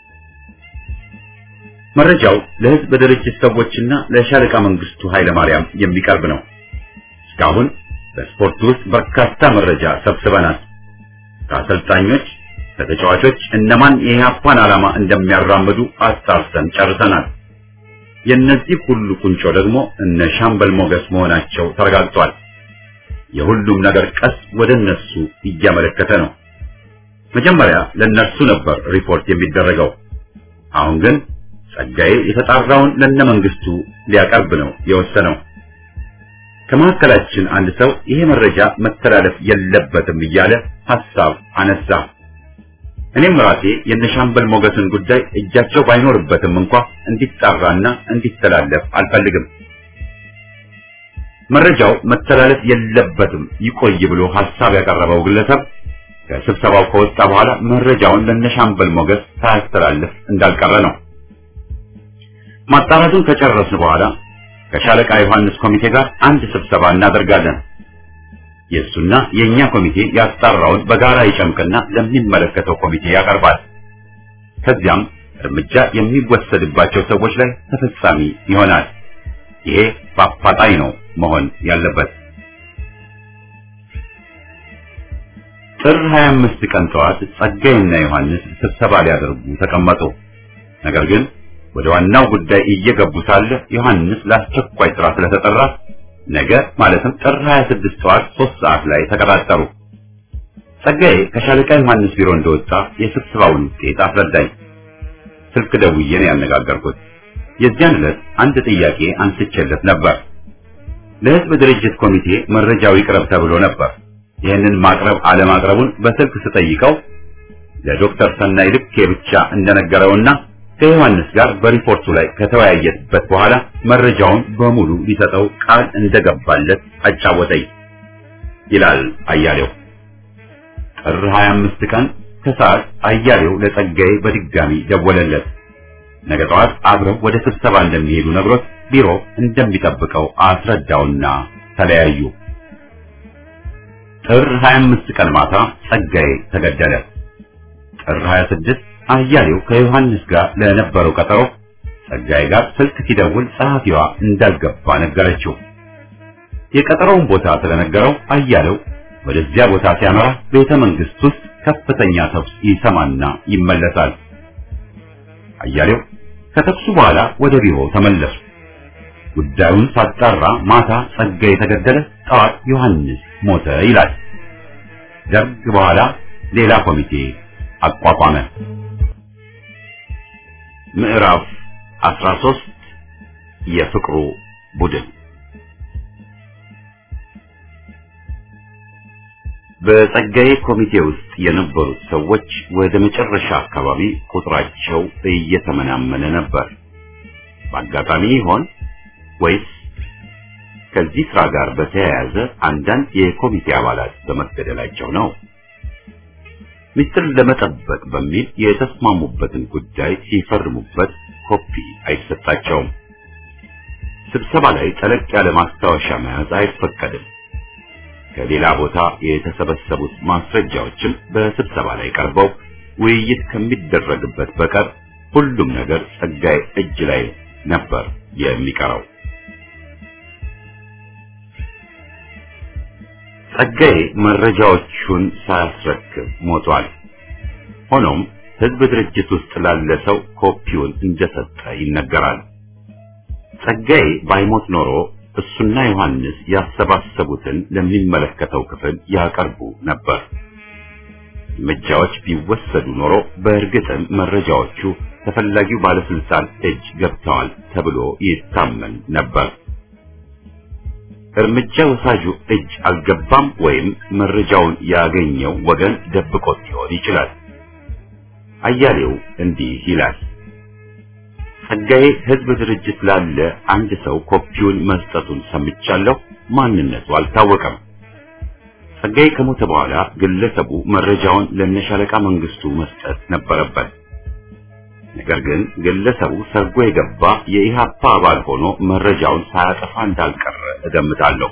መረጃው ለህዝብ ድርጅት ሰዎችና ለሻለቃ መንግስቱ ኃይለማርያም የሚቀርብ ነው። እስካሁን በስፖርት ውስጥ በርካታ መረጃ ሰብስበናል። ከአሰልጣኞች፣ ከተጫዋቾች እነማን የኢህአፓን ዓላማ እንደሚያራምዱ አጣርተን ጨርሰናል። የነዚህ ሁሉ ቁንጮ ደግሞ እነ ሻምበል ሞገስ መሆናቸው ተረጋግጧል። የሁሉም ነገር ቀስ ወደ እነሱ እያመለከተ ነው። መጀመሪያ ለነርሱ ነበር ሪፖርት የሚደረገው። አሁን ግን ጸጋዬ የተጣራውን ለነመንግስቱ ሊያቀርብ ነው የወሰነው። ከመካከላችን አንድ ሰው ይሄ መረጃ መተላለፍ የለበትም እያለ ሐሳብ አነሳ። እኔም ራሴ የነሻምበል ሞገስን ጉዳይ እጃቸው ባይኖርበትም እንኳን እንዲጣራና እንዲተላለፍ አልፈልግም። መረጃው መተላለፍ የለበትም ይቆይ ብሎ ሐሳብ ያቀረበው ግለሰብ ከስብሰባው ከወጣ በኋላ መረጃውን ለነሻምበል ሞገስ ሳያስተላልፍ እንዳልቀረ ነው። ማጣራቱን ከጨረስን በኋላ ከሻለቃ ዮሐንስ ኮሚቴ ጋር አንድ ስብሰባ እናደርጋለን። የሱና የኛ ኮሚቴ ያጣራውን በጋራ ይጨምቅና ለሚመለከተው ኮሚቴ ያቀርባል። ከዚያም እርምጃ የሚወሰድባቸው ሰዎች ላይ ተፈጻሚ ይሆናል። ይሄ በአፋጣኝ ነው መሆን ያለበት። ጥር ሀያ አምስት ቀን ጠዋት ጸጋዬና ዮሐንስ ስብሰባ ሊያደርጉ ተቀመጡ። ነገር ግን ወደ ዋናው ጉዳይ እየገቡ ሳለ ዮሐንስ ለአስቸኳይ ስራ ስለተጠራ ነገ ማለትም ጥር ሀያ ስድስት ጠዋት ሶስት ሰዓት ላይ ተቀጣጠሩ። ጸጋዬ ከሻለቃ ዮሐንስ ቢሮ እንደወጣ የስብሰባውን ውጤት አስረዳኝ። ስልክ ደውዬ ነው ያነጋገርኩት። የዚያን ዕለት አንድ ጥያቄ አንስቼለት ነበር። ለህዝብ ድርጅት ኮሚቴ መረጃው ይቅረብ ተብሎ ነበር። ይህንን ማቅረብ አለማቅረቡን በስልክ ስጠይቀው ለዶክተር ሰናይ ልኬ ብቻ እንደነገረውና ከዮሐንስ ጋር በሪፖርቱ ላይ ከተወያየበት በኋላ መረጃውን በሙሉ ሊሰጠው ቃል እንደገባለት አጫወተኝ ይላል አያሌው። ጥር ሃያ አምስት ቀን ከሰዓት አያሌው ለጸጋዬ በድጋሚ ደወለለት። ነገ ጠዋት አብረው ወደ ስብሰባ እንደሚሄዱ ነግሮት ቢሮ እንደሚጠብቀው አስረዳውና ተለያዩ። ጥር ሃያ አምስት ቀን ማታ ጸጋዬ ተገደለ። ጥር ሃያ ስድስት አያሌው ከዮሐንስ ጋር ለነበረው ቀጠሮ ጸጋዬ ጋር ስልክ ሲደውል ጸሐፊዋ እንዳልገባ ነገረችው። የቀጠሮውን ቦታ ስለነገረው አያሌው ወደዚያ ቦታ ሲያመራ ቤተ መንግስት ውስጥ ከፍተኛ ተኩስ ይሰማና ይመለሳል። አያሌው ከተኩሱ በኋላ ወደ ቢሮ ተመለሱ። ጉዳዩን ሳጣራ ማታ ጸጋዬ ተገደለ፣ ጠዋት ዮሐንስ ሞተ ይላል። ደርግ በኋላ ሌላ ኮሚቴ አቋቋመ። ምዕራፍ አስራ ሶስት የፍቅሩ ቡድን። በጸጋዬ ኮሚቴ ውስጥ የነበሩት ሰዎች ወደ መጨረሻ አካባቢ ቁጥራቸው እየተመናመነ ነበር። በአጋጣሚ ይሆን ወይስ ከዚህ ስራ ጋር በተያያዘ አንዳንድ የኮሚቴ አባላት በመገደላቸው ነው? ሚስጥር ለመጠበቅ በሚል የተስማሙበትን ጉዳይ ሲፈርሙበት ኮፒ አይሰጣቸውም። ስብሰባ ላይ ጠለቅ ያለ ማስታወሻ መያዝ አይፈቀድም። ከሌላ ቦታ የተሰበሰቡት ማስረጃዎችም በስብሰባ ላይ ቀርበው ውይይት ከሚደረግበት በቀር ሁሉም ነገር ጸጋዬ እጅ ላይ ነበር የሚቀረው። ጸጋዬ መረጃዎቹን ሳያስረክብ ሞቷል። ሆኖም ህዝብ ድርጅት ውስጥ ላለ ሰው ኮፒውን እንደሰጠ ይነገራል። ጸጋዬ ባይሞት ኖሮ እሱና ዮሐንስ ያሰባሰቡትን ለሚመለከተው ክፍል ያቀርቡ ነበር። እርምጃዎች ቢወሰዱ ኖሮ በእርግጥም መረጃዎቹ ተፈላጊው ባለስልጣን እጅ ገብተዋል ተብሎ ይታመን ነበር። እርምጃ ወሳጁ እጅ አልገባም ወይም መረጃውን ያገኘው ወገን ደብቆት ሊሆን ይችላል። አያሌው እንዲህ ይላል። ጸጋዬ ህዝብ ድርጅት ላለ አንድ ሰው ኮፒውን መስጠቱን ሰምቻለሁ። ማንነቱ አልታወቀም። ጸጋዬ ከሞተ በኋላ ግለሰቡ መረጃውን ለነሻለቃ መንግስቱ መስጠት ነበረበት። ነገር ግን ግለሰቡ ሰርጎ የገባ የኢሃፓ አባል ሆኖ መረጃውን ሳያጠፋ እንዳልቀረ እገምታለሁ።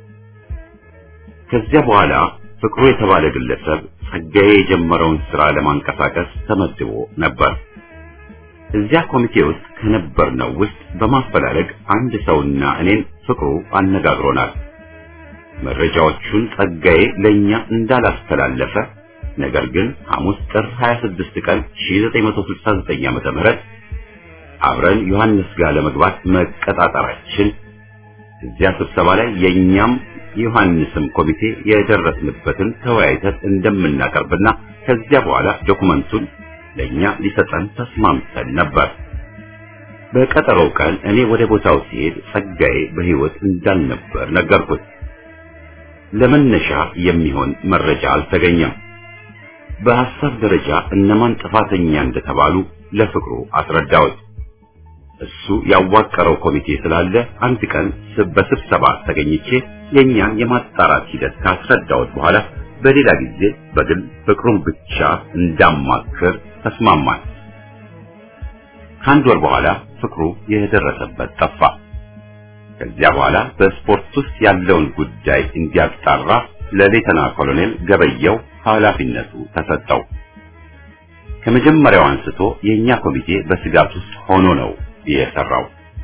ከዚያ በኋላ ፍቅሩ የተባለ ግለሰብ ጸጋዬ የጀመረውን ስራ ለማንቀሳቀስ ተመድቦ ነበር። እዚያ ኮሚቴ ውስጥ ከነበርነው ውስጥ በማፈላለግ አንድ ሰውና እኔን ፍቅሩ አነጋግሮናል። መረጃዎቹን ጸጋዬ ለኛ እንዳላስተላለፈ ነገር ግን ሐሙስ ጥር ሃያ ስድስት ቀን ሺህ ዘጠኝ መቶ ስልሳ ዘጠኝ ዓመተ ምህረት አብረን ዮሐንስ ጋር ለመግባት መቀጣጠራችን እዚያ ስብሰባ ላይ የኛም ዮሐንስም ኮሚቴ የደረስንበትን ተወያይተን እንደምናቀርብና ከዚያ በኋላ ዶክመንቱን ለኛ ሊሰጠን ተስማምተን ነበር። በቀጠሮው ቀን እኔ ወደ ቦታው ሲሄድ ጸጋዬ በህይወት እንዳልነበር ነገርኩት። ለመነሻ የሚሆን መረጃ አልተገኘም። በሐሳብ ደረጃ እነማን ጥፋተኛ እንደተባሉ ለፍቅሩ አስረዳሁት። እሱ ያዋቀረው ኮሚቴ ስላለ አንድ ቀን በስብሰባ ተገኝቼ የኛን የማጣራት ሂደት ካስረዳሁት በኋላ በሌላ ጊዜ በግል ፍቅሩን ብቻ እንዳማክር ተስማማን። ከአንድ ወር በኋላ ፍቅሩ የደረሰበት ጠፋ። ከዚያ በኋላ በስፖርት ውስጥ ያለውን ጉዳይ እንዲያጣራ ለሌተና ኮሎኔል ገበየው ኃላፊነቱ ተሰጠው። ከመጀመሪያው አንስቶ የኛ ኮሚቴ በስጋት ውስጥ ሆኖ ነው የሰራው።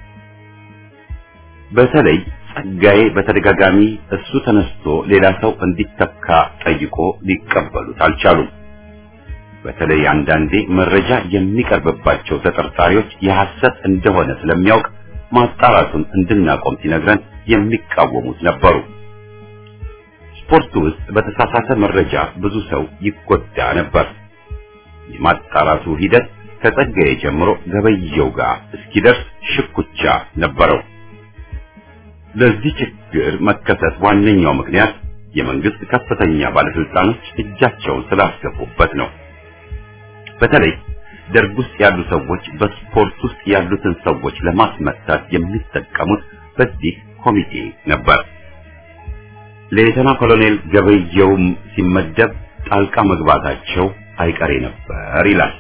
በተለይ ጸጋዬ በተደጋጋሚ እሱ ተነስቶ ሌላ ሰው እንዲተካ ጠይቆ ሊቀበሉት አልቻሉም። በተለይ አንዳንዴ መረጃ የሚቀርብባቸው ተጠርጣሪዎች የሐሰት እንደሆነ ስለሚያውቅ ማጣራቱን እንድናቆም ሲነግረን የሚቃወሙት ነበሩ። ስፖርት ውስጥ በተሳሳተ መረጃ ብዙ ሰው ይጎዳ ነበር። የማጣራቱ ሂደት ከጸጋዬ ጀምሮ ገበየው ጋር እስኪደርስ ሽኩቻ ነበረው። ለዚህ ችግር መከሰት ዋነኛው ምክንያት የመንግስት ከፍተኛ ባለስልጣኖች እጃቸውን ስላስገቡበት ነው። በተለይ ደርግ ውስጥ ያሉ ሰዎች በስፖርት ውስጥ ያሉትን ሰዎች ለማስመታት የሚጠቀሙት በዚህ ኮሚቴ ነበር። ሌተና ኮሎኔል ገበየውም ሲመደብ ጣልቃ መግባታቸው አይቀሬ ነበር ይላል።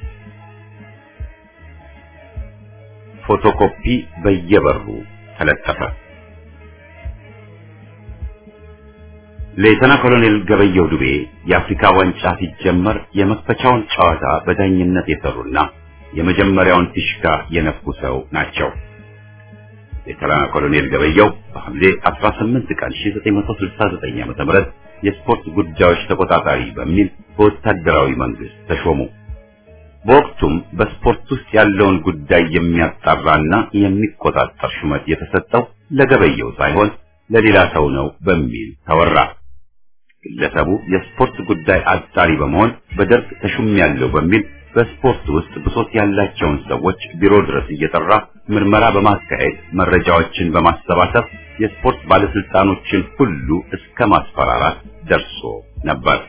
ፎቶኮፒ በየበሩ ተለጠፈ። ሌተና ኮሎኔል ገበየው ዱቤ የአፍሪካ ዋንጫ ሲጀመር የመክፈቻውን ጨዋታ በዳኝነት የሰሩና የመጀመሪያውን ፊሽካ የነፉ ሰው ናቸው። ሌተና ኮሎኔል ገበየው በሐምሌ አስራ ስምንት ቀን ሺህ ዘጠኝ መቶ ስልሳ ዘጠኝ ዓመተ ምህረት የስፖርት ጉዳዮች ተቆጣጣሪ በሚል በወታደራዊ መንግስት ተሾሙ። በወቅቱም በስፖርት ውስጥ ያለውን ጉዳይ የሚያጣራና የሚቆጣጠር ሹመት የተሰጠው ለገበየው ሳይሆን ለሌላ ሰው ነው በሚል ተወራ። ግለሰቡ የስፖርት ጉዳይ አጣሪ በመሆን በደርግ ተሹሜያለሁ በሚል በስፖርት ውስጥ ብሶት ያላቸውን ሰዎች ቢሮ ድረስ እየጠራ ምርመራ በማካሄድ መረጃዎችን በማሰባሰብ የስፖርት ባለስልጣኖችን ሁሉ እስከ ማስፈራራት ደርሶ ነበር።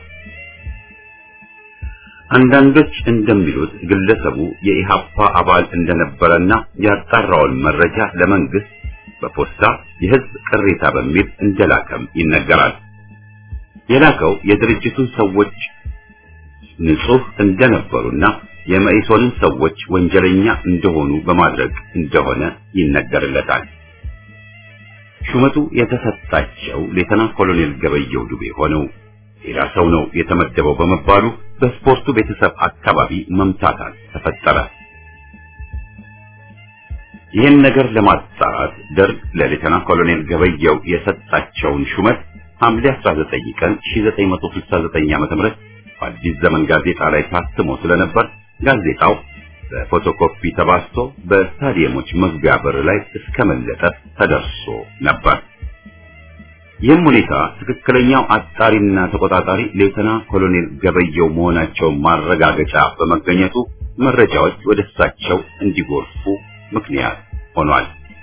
አንዳንዶች እንደሚሉት ግለሰቡ የኢሃፓ አባል እንደነበረና ያጣራውን መረጃ ለመንግስት በፖስታ የህዝብ ቅሬታ በሚል እንደላከም ይነገራል። የላከው የድርጅቱን ሰዎች ንጹህ እንደነበሩና የመኢሶንን ሰዎች ወንጀለኛ እንደሆኑ በማድረግ እንደሆነ ይነገርለታል። ሹመቱ የተሰጣቸው ሌተና ኮሎኔል ገበየው ዱቤ ሆነው ሌላ ሰው ነው የተመደበው በመባሉ በስፖርቱ ቤተሰብ አካባቢ መምታታት ተፈጠረ። ይህን ነገር ለማጣራት ደርግ ለሌተና ኮሎኔል ገበየው የሰጣቸውን ሹመት ሐምሌ አስራ ዘጠኝ ቀን ሺህ ዘጠኝ መቶ ስልሳ ዘጠኝ ዓመተ ምህረት በአዲስ ዘመን ጋዜጣ ላይ ታትሞ ስለነበር ጋዜጣው በፎቶኮፒ ተባስቶ በስታዲየሞች መግቢያ በር ላይ እስከ መለጠፍ ተደርሶ ነበር። ይህም ሁኔታ ትክክለኛው አጣሪና ተቆጣጣሪ ሌተና ኮሎኔል ገበየው መሆናቸው ማረጋገጫ በመገኘቱ መረጃዎች ወደ እሳቸው እንዲጎርፉ ምክንያት ሆኗል።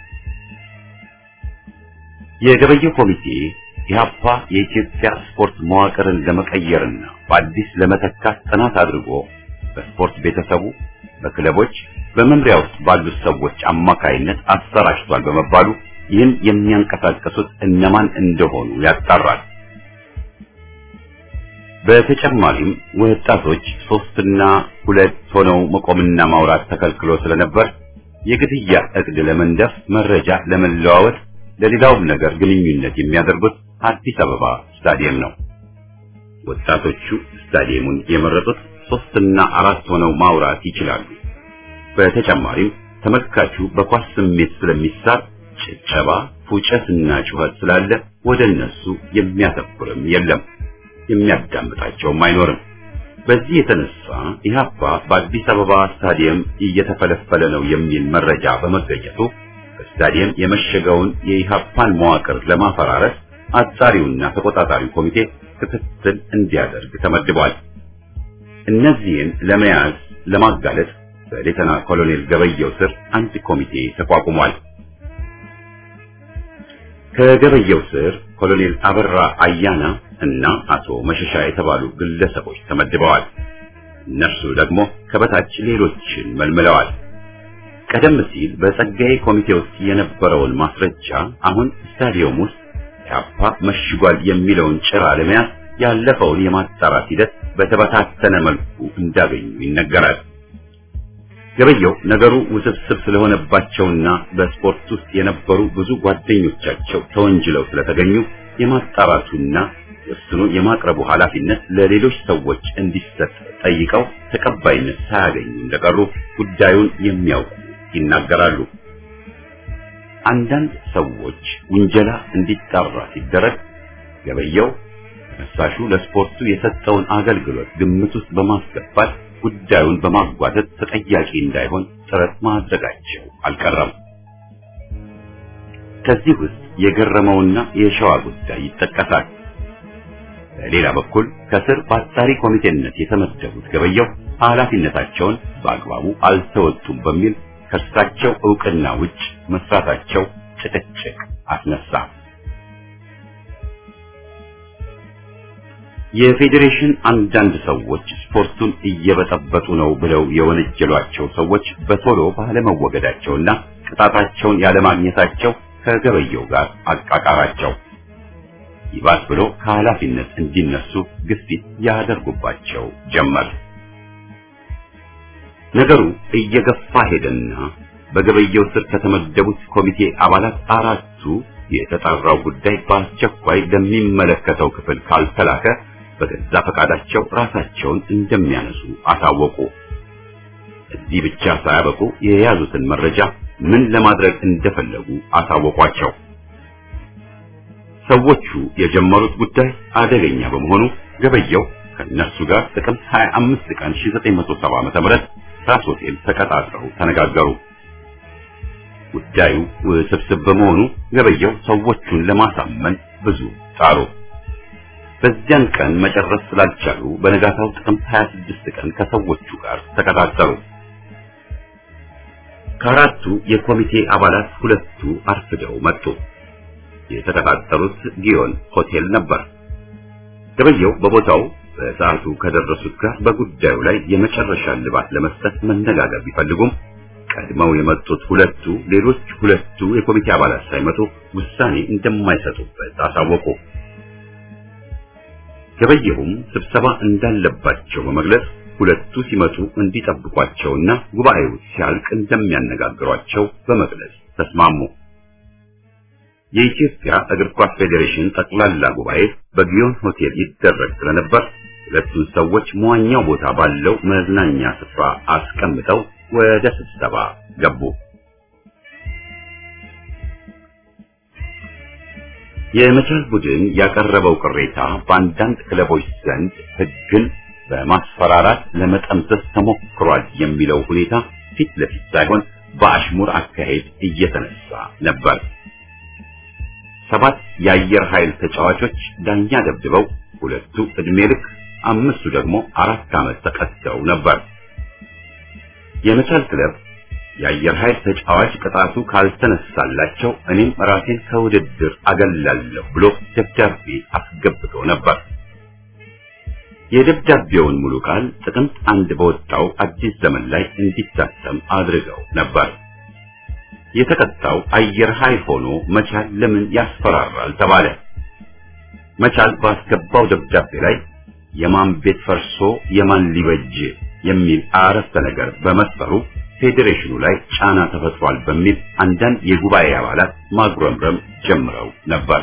የገበየው ኮሚቴ ኢህአፓ የኢትዮጵያ ስፖርት መዋቅርን ለመቀየርና በአዲስ ለመተካት ጥናት አድርጎ በስፖርት ቤተሰቡ፣ በክለቦች፣ በመምሪያ ውስጥ ባሉት ሰዎች አማካይነት አሰራጭቷል በመባሉ ይህን የሚያንቀሳቅሱት እነማን እንደሆኑ ያጣራል። በተጨማሪም ወጣቶች ሶስትና ሁለት ሆነው መቆምና ማውራት ተከልክሎ ስለነበር የግድያ እቅድ ለመንደፍ መረጃ ለመለዋወጥ ለሌላውም ነገር ግንኙነት የሚያደርጉት አዲስ አበባ ስታዲየም ነው። ወጣቶቹ ስታዲየሙን የመረጡት ሶስትና አራት ሆነው ማውራት ይችላሉ። በተጨማሪም ተመልካቹ በኳስ ስሜት ስለሚሳብ ጭብጨባ፣ ፉጨትና ጩኸት ስላለ ወደ እነሱ የሚያተኩርም የለም፣ የሚያዳምጣቸውም አይኖርም። በዚህ የተነሳ ኢህአፓ በአዲስ አበባ ስታዲየም እየተፈለፈለ ነው የሚል መረጃ በመገኘቱ በስታዲየም የመሸገውን የኢህአፓን መዋቅር ለማፈራረስ አጣሪውና ተቆጣጣሪው ኮሚቴ ክትትል እንዲያደርግ ተመድቧል። እነዚህን ለመያዝ ለማጋለጥ በሌተና ኮሎኔል ገበየው ስር አንድ ኮሚቴ ተቋቁሟል። ከገበየው ስር ኮሎኔል አበራ አያና እና አቶ መሸሻ የተባሉ ግለሰቦች ተመድበዋል። እነርሱ ደግሞ ከበታች ሌሎችን መልምለዋል። ቀደም ሲል በጸጋዬ ኮሚቴ ውስጥ የነበረውን ማስረጃ አሁን ስታዲየም ውስጥ ኢህአፓ መሽጓል የሚለውን ጭራ ለመያዝ ያለፈውን የማጣራት ሂደት በተበታተነ መልኩ እንዳገኙ ይነገራል። ገበየው ነገሩ ውስብስብ ስለሆነባቸውና በስፖርት ውስጥ የነበሩ ብዙ ጓደኞቻቸው ተወንጅለው ስለተገኙ የማጣራቱና ወስኖ የማቅረቡ ኃላፊነት ለሌሎች ሰዎች እንዲሰጥ ጠይቀው ተቀባይነት ሳያገኙ እንደቀሩ ጉዳዩን የሚያውቁ ይናገራሉ። አንዳንድ ሰዎች ውንጀላ እንዲጣራ ሲደረግ ገበየው ተነሳሹ ለስፖርቱ የሰጠውን አገልግሎት ግምት ውስጥ በማስገባት ጉዳዩን በማጓተት ተጠያቂ እንዳይሆን ጥረት ማድረጋቸው አልቀረም። ከዚህ ውስጥ የገረመውና የሸዋ ጉዳይ ይጠቀሳል። በሌላ በኩል ከስር በአጣሪ ኮሚቴነት የተመደቡት ገበየው ኃላፊነታቸውን በአግባቡ አልተወጡም በሚል ከእርሳቸው ዕውቅና ውጭ መስራታቸው ጭቅጭቅ አስነሳ። የፌዴሬሽን አንዳንድ ሰዎች ስፖርቱን እየበጠበጡ ነው ብለው የወነጀሏቸው ሰዎች በቶሎ ባለመወገዳቸውና ቅጣታቸውን ያለማግኘታቸው ከገበየው ጋር አቃቃራቸው። ይባስ ብሎ ከኃላፊነት እንዲነሱ ግፊት ያደርጉባቸው ጀመር። ነገሩ እየገፋ ሄደና በገበየው ስር ከተመደቡት ኮሚቴ አባላት አራቱ የተጣራው ጉዳይ በአስቸኳይ ለሚመለከተው ክፍል ካልተላከ በገዛ ፈቃዳቸው ራሳቸውን እንደሚያነሱ አሳወቁ። እዚህ ብቻ ሳያበቁ የያዙትን መረጃ ምን ለማድረግ እንደፈለጉ አሳወቋቸው። ሰዎቹ የጀመሩት ጉዳይ አደገኛ በመሆኑ ገበየው ከነሱ ጋር ጥቅምት ሃያ አምስት ቀን ሺህ ዘጠኝ መቶ ሰባ ዓመተ ምህረት ራስ ሆቴል ተቀጣጥረው ተነጋገሩ። ጉዳዩ ውስብስብ በመሆኑ ገበየው ሰዎቹን ለማሳመን ብዙ ጣሩ። በዚያን ቀን መጨረስ ስላልቻሉ በነጋታው ጥቅምት ሃያ ስድስት ቀን ከሰዎቹ ጋር ተቀጣጠሩ። ከአራቱ የኮሚቴ አባላት ሁለቱ አርፍደው መጡ። የተቀጣጠሩት ጊዮን ሆቴል ነበር። ገበየው በቦታው በሰዓቱ ከደረሱት ጋር በጉዳዩ ላይ የመጨረሻ ልባት ለመስጠት መነጋገር ቢፈልጉም ቀድመው የመጡት ሁለቱ ሌሎች ሁለቱ የኮሚቴ አባላት ሳይመጡ ውሳኔ እንደማይሰጡበት አሳወቁ። ገበየውም ስብሰባ እንዳለባቸው በመግለጽ ሁለቱ ሲመጡ እንዲጠብቋቸውና ጉባኤው ሲያልቅ እንደሚያነጋግሯቸው በመግለጽ ተስማሙ። የኢትዮጵያ እግር ኳስ ፌዴሬሽን ጠቅላላ ጉባኤ በጊዮን ሆቴል ይደረግ ስለነበር ሁለቱን ሰዎች መዋኛው ቦታ ባለው መዝናኛ ስፍራ አስቀምጠው ወደ ስብሰባ ገቡ። የመቻል ቡድን ያቀረበው ቅሬታ በአንዳንድ ክለቦች ዘንድ ሕግን በማስፈራራት ለመጠምዘዝ ተሞክሯል የሚለው ሁኔታ ፊት ለፊት ሳይሆን በአሽሙር አካሄድ እየተነሳ ነበር። ሰባት የአየር ኃይል ተጫዋቾች ዳኛ ደብድበው ሁለቱ እድሜ ልክ አምስቱ ደግሞ አራት ዓመት ተቀጥተው ነበር። የመቻል ክለብ የአየር ኃይል ተጫዋች ቅጣቱ ካልተነሳላቸው እኔም ራሴን ከውድድር አገላለሁ ብሎ ደብዳቤ አስገብቶ ነበር። የደብዳቤውን ሙሉ ቃል ጥቅምት አንድ በወጣው አዲስ ዘመን ላይ እንዲታተም አድርገው ነበር። የተቀጣው አየር ኃይል ሆኖ መቻል ለምን ያስፈራራል ተባለ። መቻል ባስገባው ደብዳቤ ላይ የማን ቤት ፈርሶ የማን ሊበጅ የሚል አረፍተ ነገር በመስፈሩ ፌዴሬሽኑ ላይ ጫና ተፈጥሯል በሚል አንዳንድ የጉባኤ አባላት ማጉረምረም ጀምረው ነበር።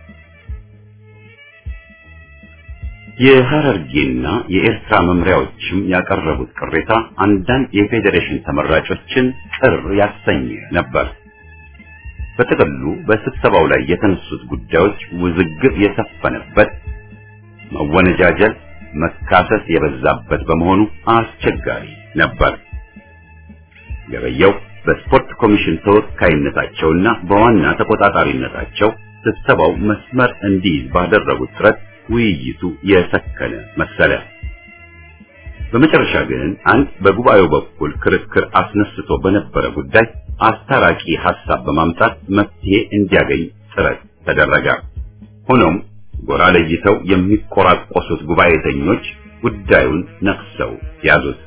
የሐረርጌና የኤርትራ መምሪያዎችም ያቀረቡት ቅሬታ አንዳንድ የፌዴሬሽን ተመራጮችን ቅር ያሰኘ ነበር። በጥቅሉ በስብሰባው ላይ የተነሱት ጉዳዮች ውዝግብ የሰፈነበት፣ መወነጃጀል፣ መካሰስ የበዛበት በመሆኑ አስቸጋሪ ነበር። ገበየው በስፖርት ኮሚሽን ተወካይነታቸውና በዋና ተቆጣጣሪነታቸው ስብሰባው መስመር እንዲይዝ ባደረጉት ጥረት ውይይቱ የሰከነ መሰለ። በመጨረሻ ግን አንድ በጉባኤው በኩል ክርክር አስነስቶ በነበረ ጉዳይ አስታራቂ ሐሳብ በማምጣት መፍትሄ እንዲያገኝ ጥረት ተደረገ። ሆኖም ጎራ ለይተው የሚቆራቆሱት ጉባኤተኞች ጉዳዩን ነክሰው ያዙት።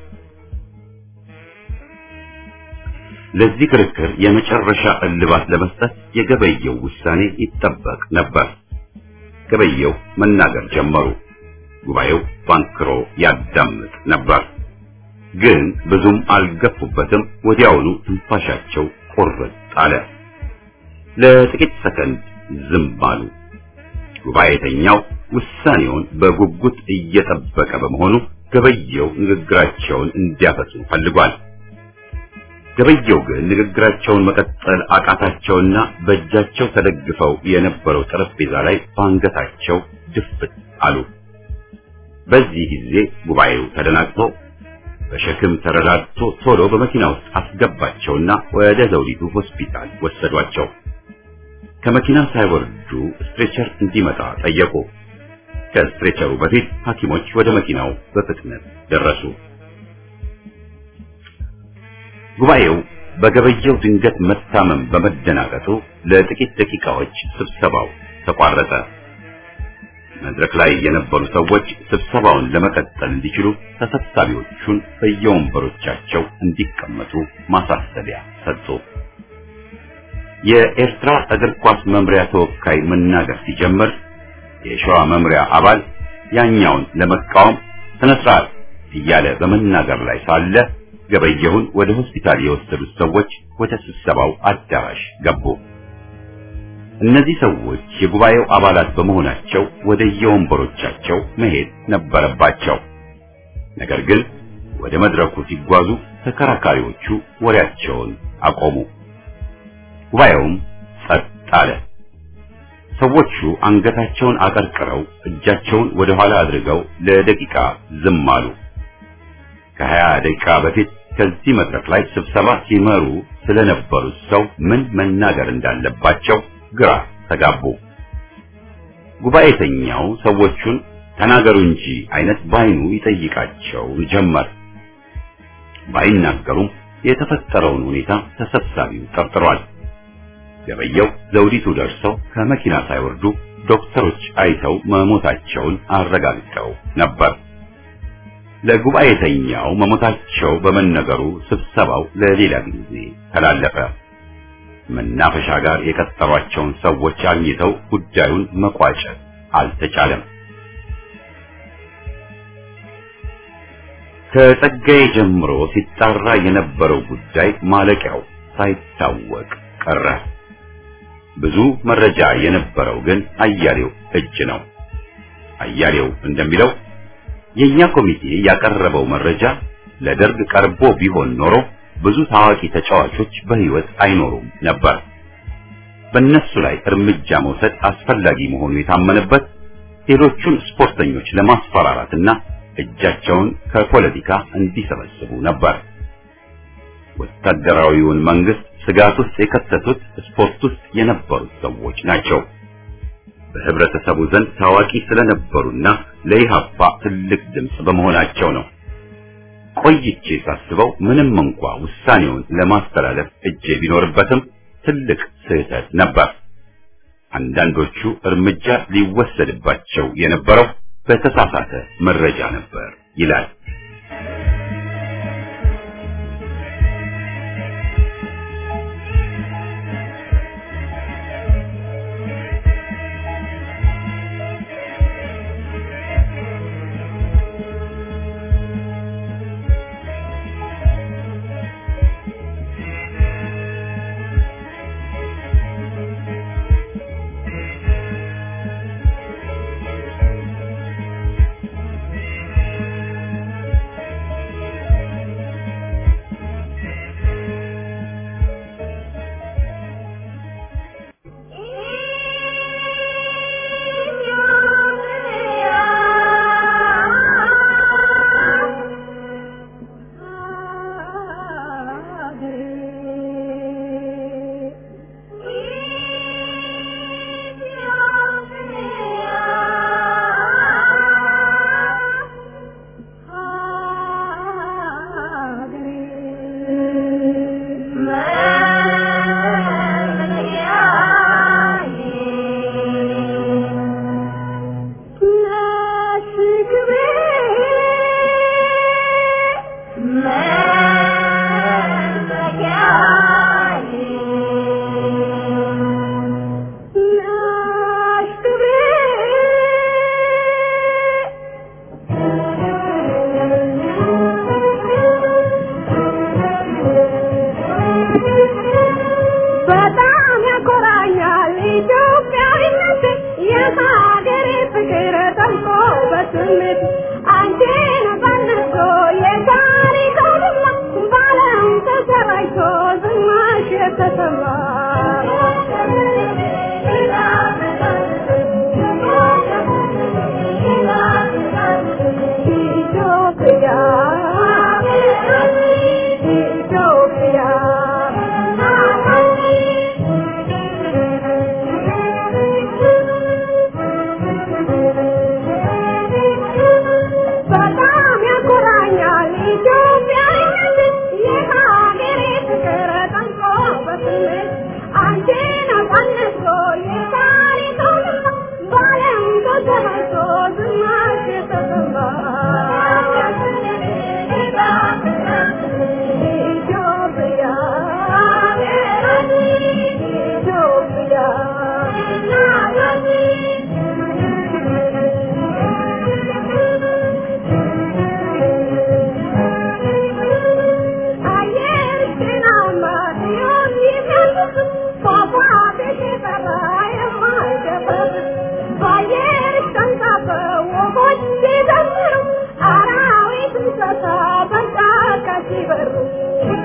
ለዚህ ክርክር የመጨረሻ እልባት ለመስጠት የገበየው ውሳኔ ይጠበቅ ነበር። ገበየው መናገር ጀመሩ። ጉባኤው ባንክሮ ያዳምጥ ነበር። ግን ብዙም አልገፉበትም። ወዲያውኑ ትንፋሻቸው ቁርጥ አለ። ለጥቂት ሰከንድ ዝም አሉ። ጉባኤተኛው ውሳኔውን በጉጉት እየጠበቀ በመሆኑ ገበየው ንግግራቸውን እንዲያፈሱ ፈልጓል። ገበየው ግን ንግግራቸውን መቀጠል አቃታቸውና በእጃቸው ተደግፈው የነበረው ጠረጴዛ ላይ ባንገታቸው ድፍት አሉ። በዚህ ጊዜ ጉባኤው ተደናግጦ በሸክም ተረዳድቶ ቶሎ በመኪና ውስጥ አስገባቸውና ወደ ዘውዲቱ ሆስፒታል ወሰዷቸው። ከመኪና ሳይወርዱ ስትሬቸር እንዲመጣ ጠየቁ። ከስትሬቸሩ በፊት ሐኪሞች ወደ መኪናው በፍጥነት ደረሱ። ጉባኤው በገበየው ድንገት መታመም በመደናገጡ ለጥቂት ደቂቃዎች ስብሰባው ተቋረጠ። መድረክ ላይ የነበሩ ሰዎች ስብሰባውን ለመቀጠል እንዲችሉ ተሰብሳቢዎቹን በየወንበሮቻቸው እንዲቀመጡ ማሳሰቢያ ሰጡ። የኤርትራ እግር ኳስ መምሪያ ተወካይ መናገር ሲጀምር የሸዋ መምሪያ አባል ያኛውን ለመቃወም ተነስቷል እያለ በመናገር ላይ ሳለ ገበየሁን ወደ ሆስፒታል የወሰዱት ሰዎች ወደ ስብሰባው አዳራሽ ገቡ። እነዚህ ሰዎች የጉባኤው አባላት በመሆናቸው ወደ የወንበሮቻቸው መሄድ ነበረባቸው። ነገር ግን ወደ መድረኩ ሲጓዙ ተከራካሪዎቹ ወሬያቸውን አቆሙ። ጉባኤውም ጸጥ አለ። ሰዎቹ አንገታቸውን አቀርቅረው እጃቸውን ወደ ኋላ አድርገው ለደቂቃ ዝም አሉ። ከሀያ ደቂቃ በፊት ከዚህ መድረክ ላይ ስብሰባ ሲመሩ ስለነበሩት ሰው ምን መናገር እንዳለባቸው ግራ ተጋቡ። ጉባኤተኛው ሰዎቹን ተናገሩ እንጂ አይነት ባይኑ ይጠይቃቸው ጀመር። ባይናገሩም የተፈጠረውን ሁኔታ ተሰብሳቢው ጠርጥሯል። ገበየው ዘውዲቱ ደርሰው ከመኪና ሳይወርዱ ዶክተሮች አይተው መሞታቸውን አረጋግጠው ነበር። ለጉባኤተኛው መሞታቸው በመነገሩ ስብሰባው ለሌላ ጊዜ ተላለፈ። መናፈሻ ጋር የቀጠሯቸውን ሰዎች አግኝተው ጉዳዩን መቋጨት አልተቻለም። ከጸጋዬ ጀምሮ ሲጣራ የነበረው ጉዳይ ማለቂያው ሳይታወቅ ቀረ። ብዙ መረጃ የነበረው ግን አያሌው እጅ ነው። አያሌው እንደሚለው የኛ ኮሚቴ ያቀረበው መረጃ ለደርግ ቀርቦ ቢሆን ኖሮ ብዙ ታዋቂ ተጫዋቾች በህይወት አይኖሩም ነበር። በእነሱ ላይ እርምጃ መውሰድ አስፈላጊ መሆኑ የታመነበት ሌሎቹን ስፖርተኞች ለማስፈራራትና እጃቸውን ከፖለቲካ እንዲሰበስቡ ነበር። ወታደራዊውን መንግስት ስጋት ውስጥ የከተቱት ስፖርት ውስጥ የነበሩት ሰዎች ናቸው። በህብረተሰቡ ዘንድ ታዋቂ ስለነበሩና ለኢህአፓ ትልቅ ድምጽ በመሆናቸው ነው። ቆይቼ ሳስበው ምንም እንኳ ውሳኔውን ለማስተላለፍ እጄ ቢኖርበትም ትልቅ ስህተት ነበር። አንዳንዶቹ እርምጃ ሊወሰድባቸው የነበረው በተሳሳተ መረጃ ነበር ይላል።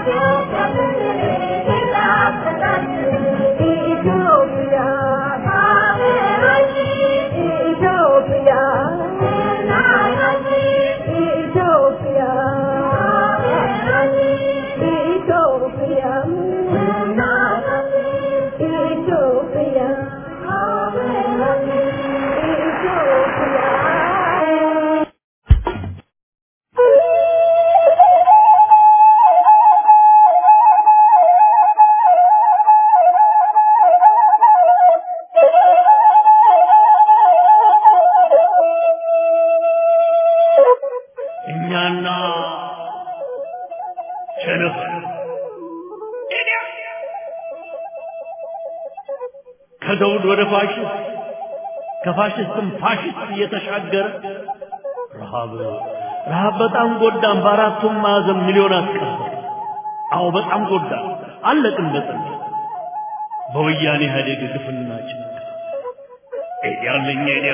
ከዘውድ ወደ ፋሽስት ከፋሽስትም ፋሽስት እየተሻገረ ረሃብ ረሃብ በጣም ጎዳን። በአራቱም ማዕዘን ሚሊዮን አስቀረ። አዎ በጣም ጎዳን። አለቅን በጠን በወያኔ ኢህአዴግ ግፍና ጭንቅ እያለኝ እያ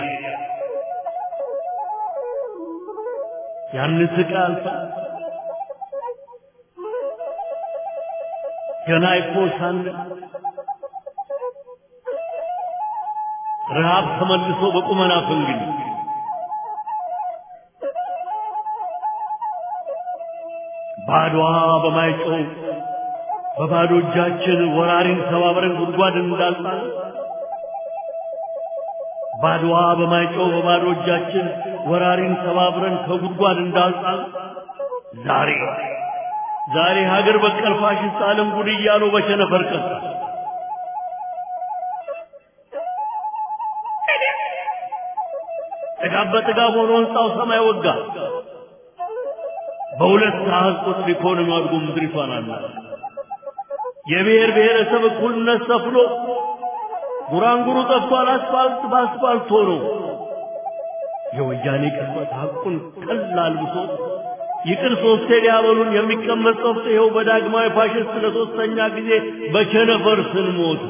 ያን ስቃል ገና ይፎሳን ረሃብ ተመልሶ በቁመና ፈንግል ባድዋ በማይጮህ በባዶ እጃችን ወራሪን ተባብረን ጉድጓድ እንዳልጣል ባድዋ በማይጮህ በባዶ እጃችን ወራሪን ተባብረን ከጉድጓድ እንዳልጣል ዛሬ ዛሬ ሀገር በቀል ፋሽስት ዓለም ጉድ እያሉ በቸነፈር ቀጣ። ጥጋብ በጥጋብ ሆኖ ሕንጻው ሰማይ ወጋ። በሁለት አሃዝ ቁጥር ኢኮኖሚው አድጎ ምድሪቷን አለ። የብሔር ብሔረሰብ እኩልነት ሰፍኖ ጉራንጉሩ ጠፍቷል። አስፋልት በአስፋልት ሆኖ የወያኔ ቅጽበት ሐቁን ቀላል ብሶት ይቅር ሶስቴ ሊያበሉን የሚቀመጥ ጸፍት ይኸው በዳግማዊ ፋሽስት ለሶስተኛ ጊዜ በቸነፈር ስንሞት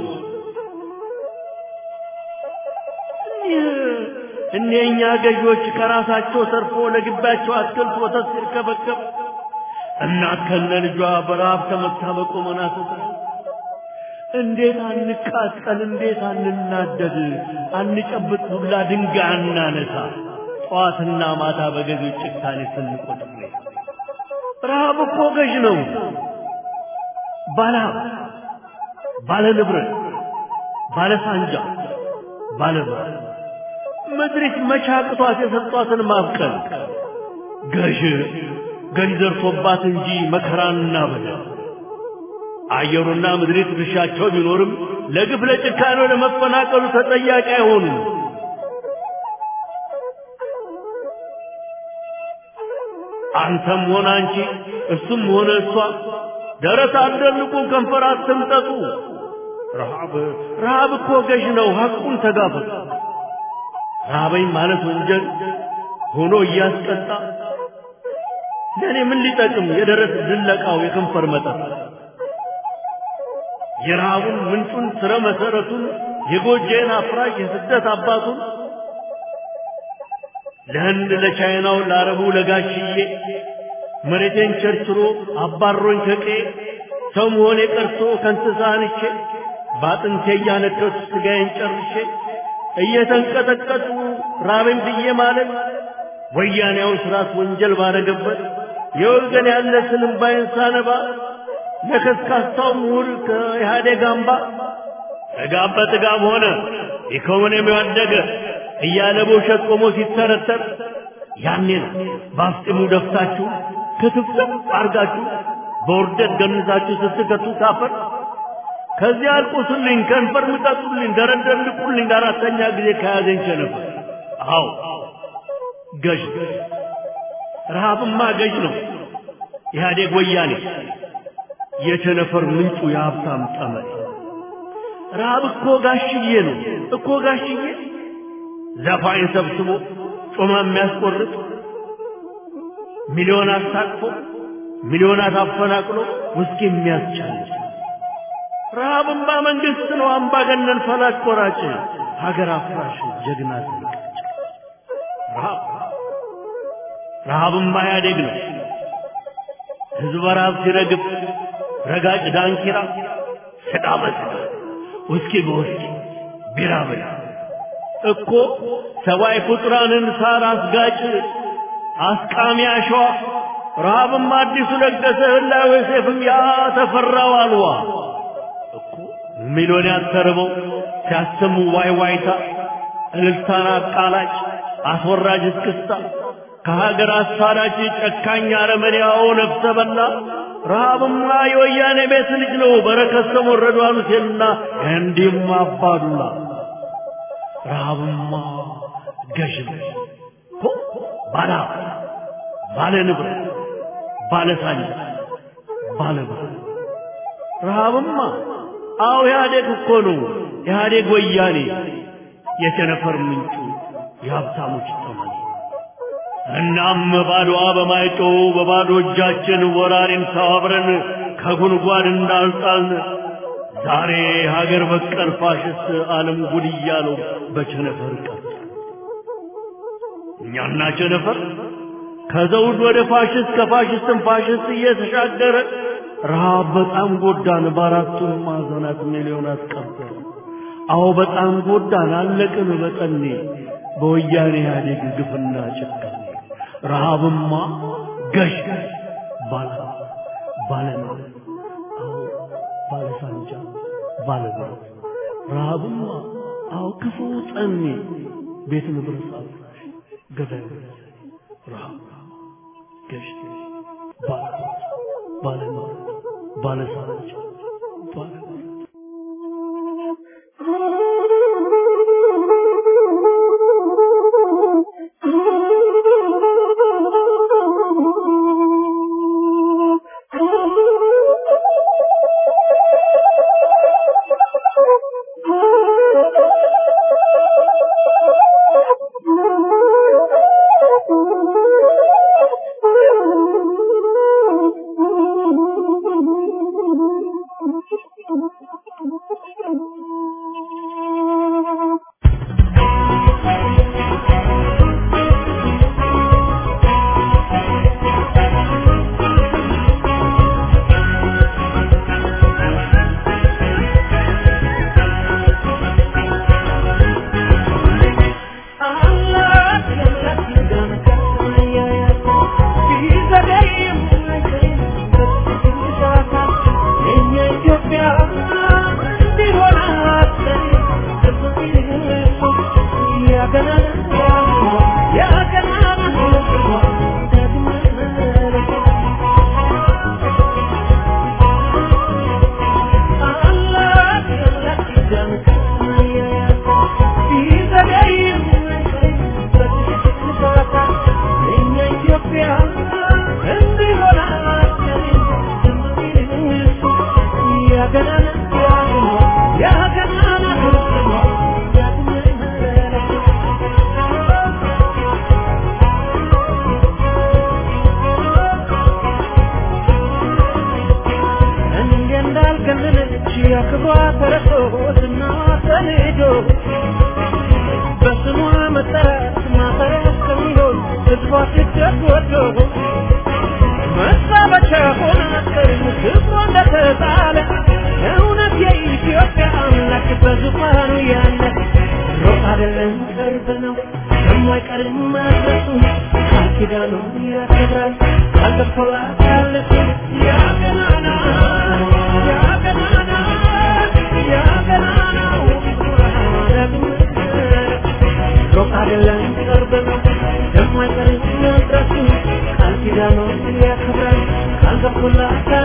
እነኛ ገዢዎች ከራሳቸው ሰርፎ ለግባቸው አትክልት ወተት ሲርከበከብ እናት ከነ ልጇ በረሃብ ተመታ በቆመና ተሰራ። እንዴት አንቃጠል፣ እንዴት አንናደድ፣ አንጨብጥ ዱላ ድንጋይ አናነሳ። ጠዋትና ማታ በገዢዎች ጭካኔ ስንቆጥር ረሃብ እኮ ገዥ ነው። ባለሀብት፣ ባለ ንብረት፣ ባለ ሳንጃ፣ ባለ ብር ምድሪት መቻቅቷት የሰጧትን ማብቀል ገዥ ገዥ ዘርቶባት እንጂ መከራንና በደል አየሩና ምድሪት ድርሻቸው ቢኖርም ለግፍ ለጭካኔው ለመፈናቀሉ ተጠያቂ አይሆኑም። አንተም ሆነ አንቺ እሱም ሆነ እሷ ደረት አትደልቁ፣ ከንፈር አትምጠጡ። ረሃብ ረሃብ እኮ ገዥ ነው። ሐቁን ተጋፈጡ። ረሃበኝ ማለት ወንጀል ሆኖ እያስቀጣ ለኔ ምን ሊጠቅም የደረት ድለቃው የከንፈር መጠጥ? የረሃቡን ምንጩን ስረ መሰረቱን የጎጄን አፍራሽ የስደት አባቱን ለህንድ ለቻይናው ለአረቡ ለጋሽዬ መሬቴን ቸርችሮ አባሮኝ ከቄ ሰው መሆኔ ቀርቶ ከእንስሳ አንቼ ባጥንቴ እያነከሱ ስጋዬን ጨርሼ እየተንቀጠቀጡ ራበኝ ብዬ ማለት ወያኔው ስራት ወንጀል ባረገበት የወገን ያለ ስንም ባይንሳነባ ለከስካስታው ምሁር ከኢህአዴግ አምባ ጥጋብ በጥጋብ ሆነ ኢኮኖሚው ያደገ እያለ በውሸት ቆሞ ሲተረተር ያኔ ነው ባፍጥሙ ደፍታችሁ ክትፍትፍ አርጋችሁ በውርደት ገንዛችሁ ስትከቱ ካፈር ከዚህ አልቁስልኝ ከንፈር ምጠጡልኝ ደረደርልቁልኝ አራተኛ ጊዜ ከያዘኝ ቸነፈር። አዎ ገዥ ረሃብማ ገዥ ነው። ኢህአዴግ ወያኔ የቸነፈር ምንጩ የሀብታም ጠመድ። ረሃብ እኮ ጋሽዬ ነው እኮ ጋሽዬ ዘፋኝ ሰብስቦ ጮማ የሚያስቆርጥ ሚሊዮን አስታቅፎ ሚሊዮናት አፈናቅሎ ውስኪ የሚያስጨልጥ ረሃብማ መንግስት ነው። አምባገነን ፈላጭ ቆራጭ ሀገር አፍራሽ ጀግና ዘንቀጭ። ረሃብ ረሃብማ ኢህአዴግ ነው። ህዝብ በረሃብ ሲረግፍ ረጋጭ ዳንኪራ ስጋ በስጋ ውስኪ በውስኪ ቢራ በላ እኮ ሰባይ ፍጡራንን ሳር አስጋጭ አስቃሚ አሸዋ ረሃብም አዲሱ ለገሰ ህላዌ ሰይፍም ያ ተፈራው አልዋ እኮ ሚሊዮን ያተርበው ሲያሰሙ ዋይ ዋይታ እልልታና አቃላጭ አስወራጅ እስክስታ ከሀገር አሳዳጅ ጨካኝ አረመኔያው ነፍሰ በላ ረሃብማ የወያኔ ቤት ልጅ ነው በረከት ተወረዱ አሉትና እንዲህም አባዱላ ረሃብማ ገዥ ነው እኮ ባላ ባለ ንብረት ባለ ሳንጃ ባለ ባለ ረሃብማ አው ኢህአዴግ እኮ ነው ኢህአዴግ ወያኔ የቸነፈር ምንጩ የሀብታሞች ተመን እናም ባዶዋ በማይጮው በባዶ እጃችን ወራሪን ተባብረን ከጉድጓድ እንዳልጣልን ዛሬ ሀገር በቀል ፋሽስት ዓለም ጉድ እያለው በቸነፈር ቀጥ እኛና ቸነፈር ከዘውድ ወደ ፋሽስት ከፋሽስትም ፋሽስት እየተሻገረ ረሃብ በጣም ጎዳን በአራቱም ማዕዘናት ሚሊዮናት ቀበረ አዎ በጣም ጎዳን አለቅን በጠኔ በወያኔ ኢህአዴግ ግፍና ጭካኔ ረሃብማ ገዥ ባለ ባለ ነው አዎ ባለ ሳንጃ ባለ ነው ረሃብማ አዎ ክፉ ጠኔ ቤት ንብረት አፍራሽ ገዳይ ረሃብ ገዥ ባለ ባለ ነው ባለ ሳንጃ ባለ Al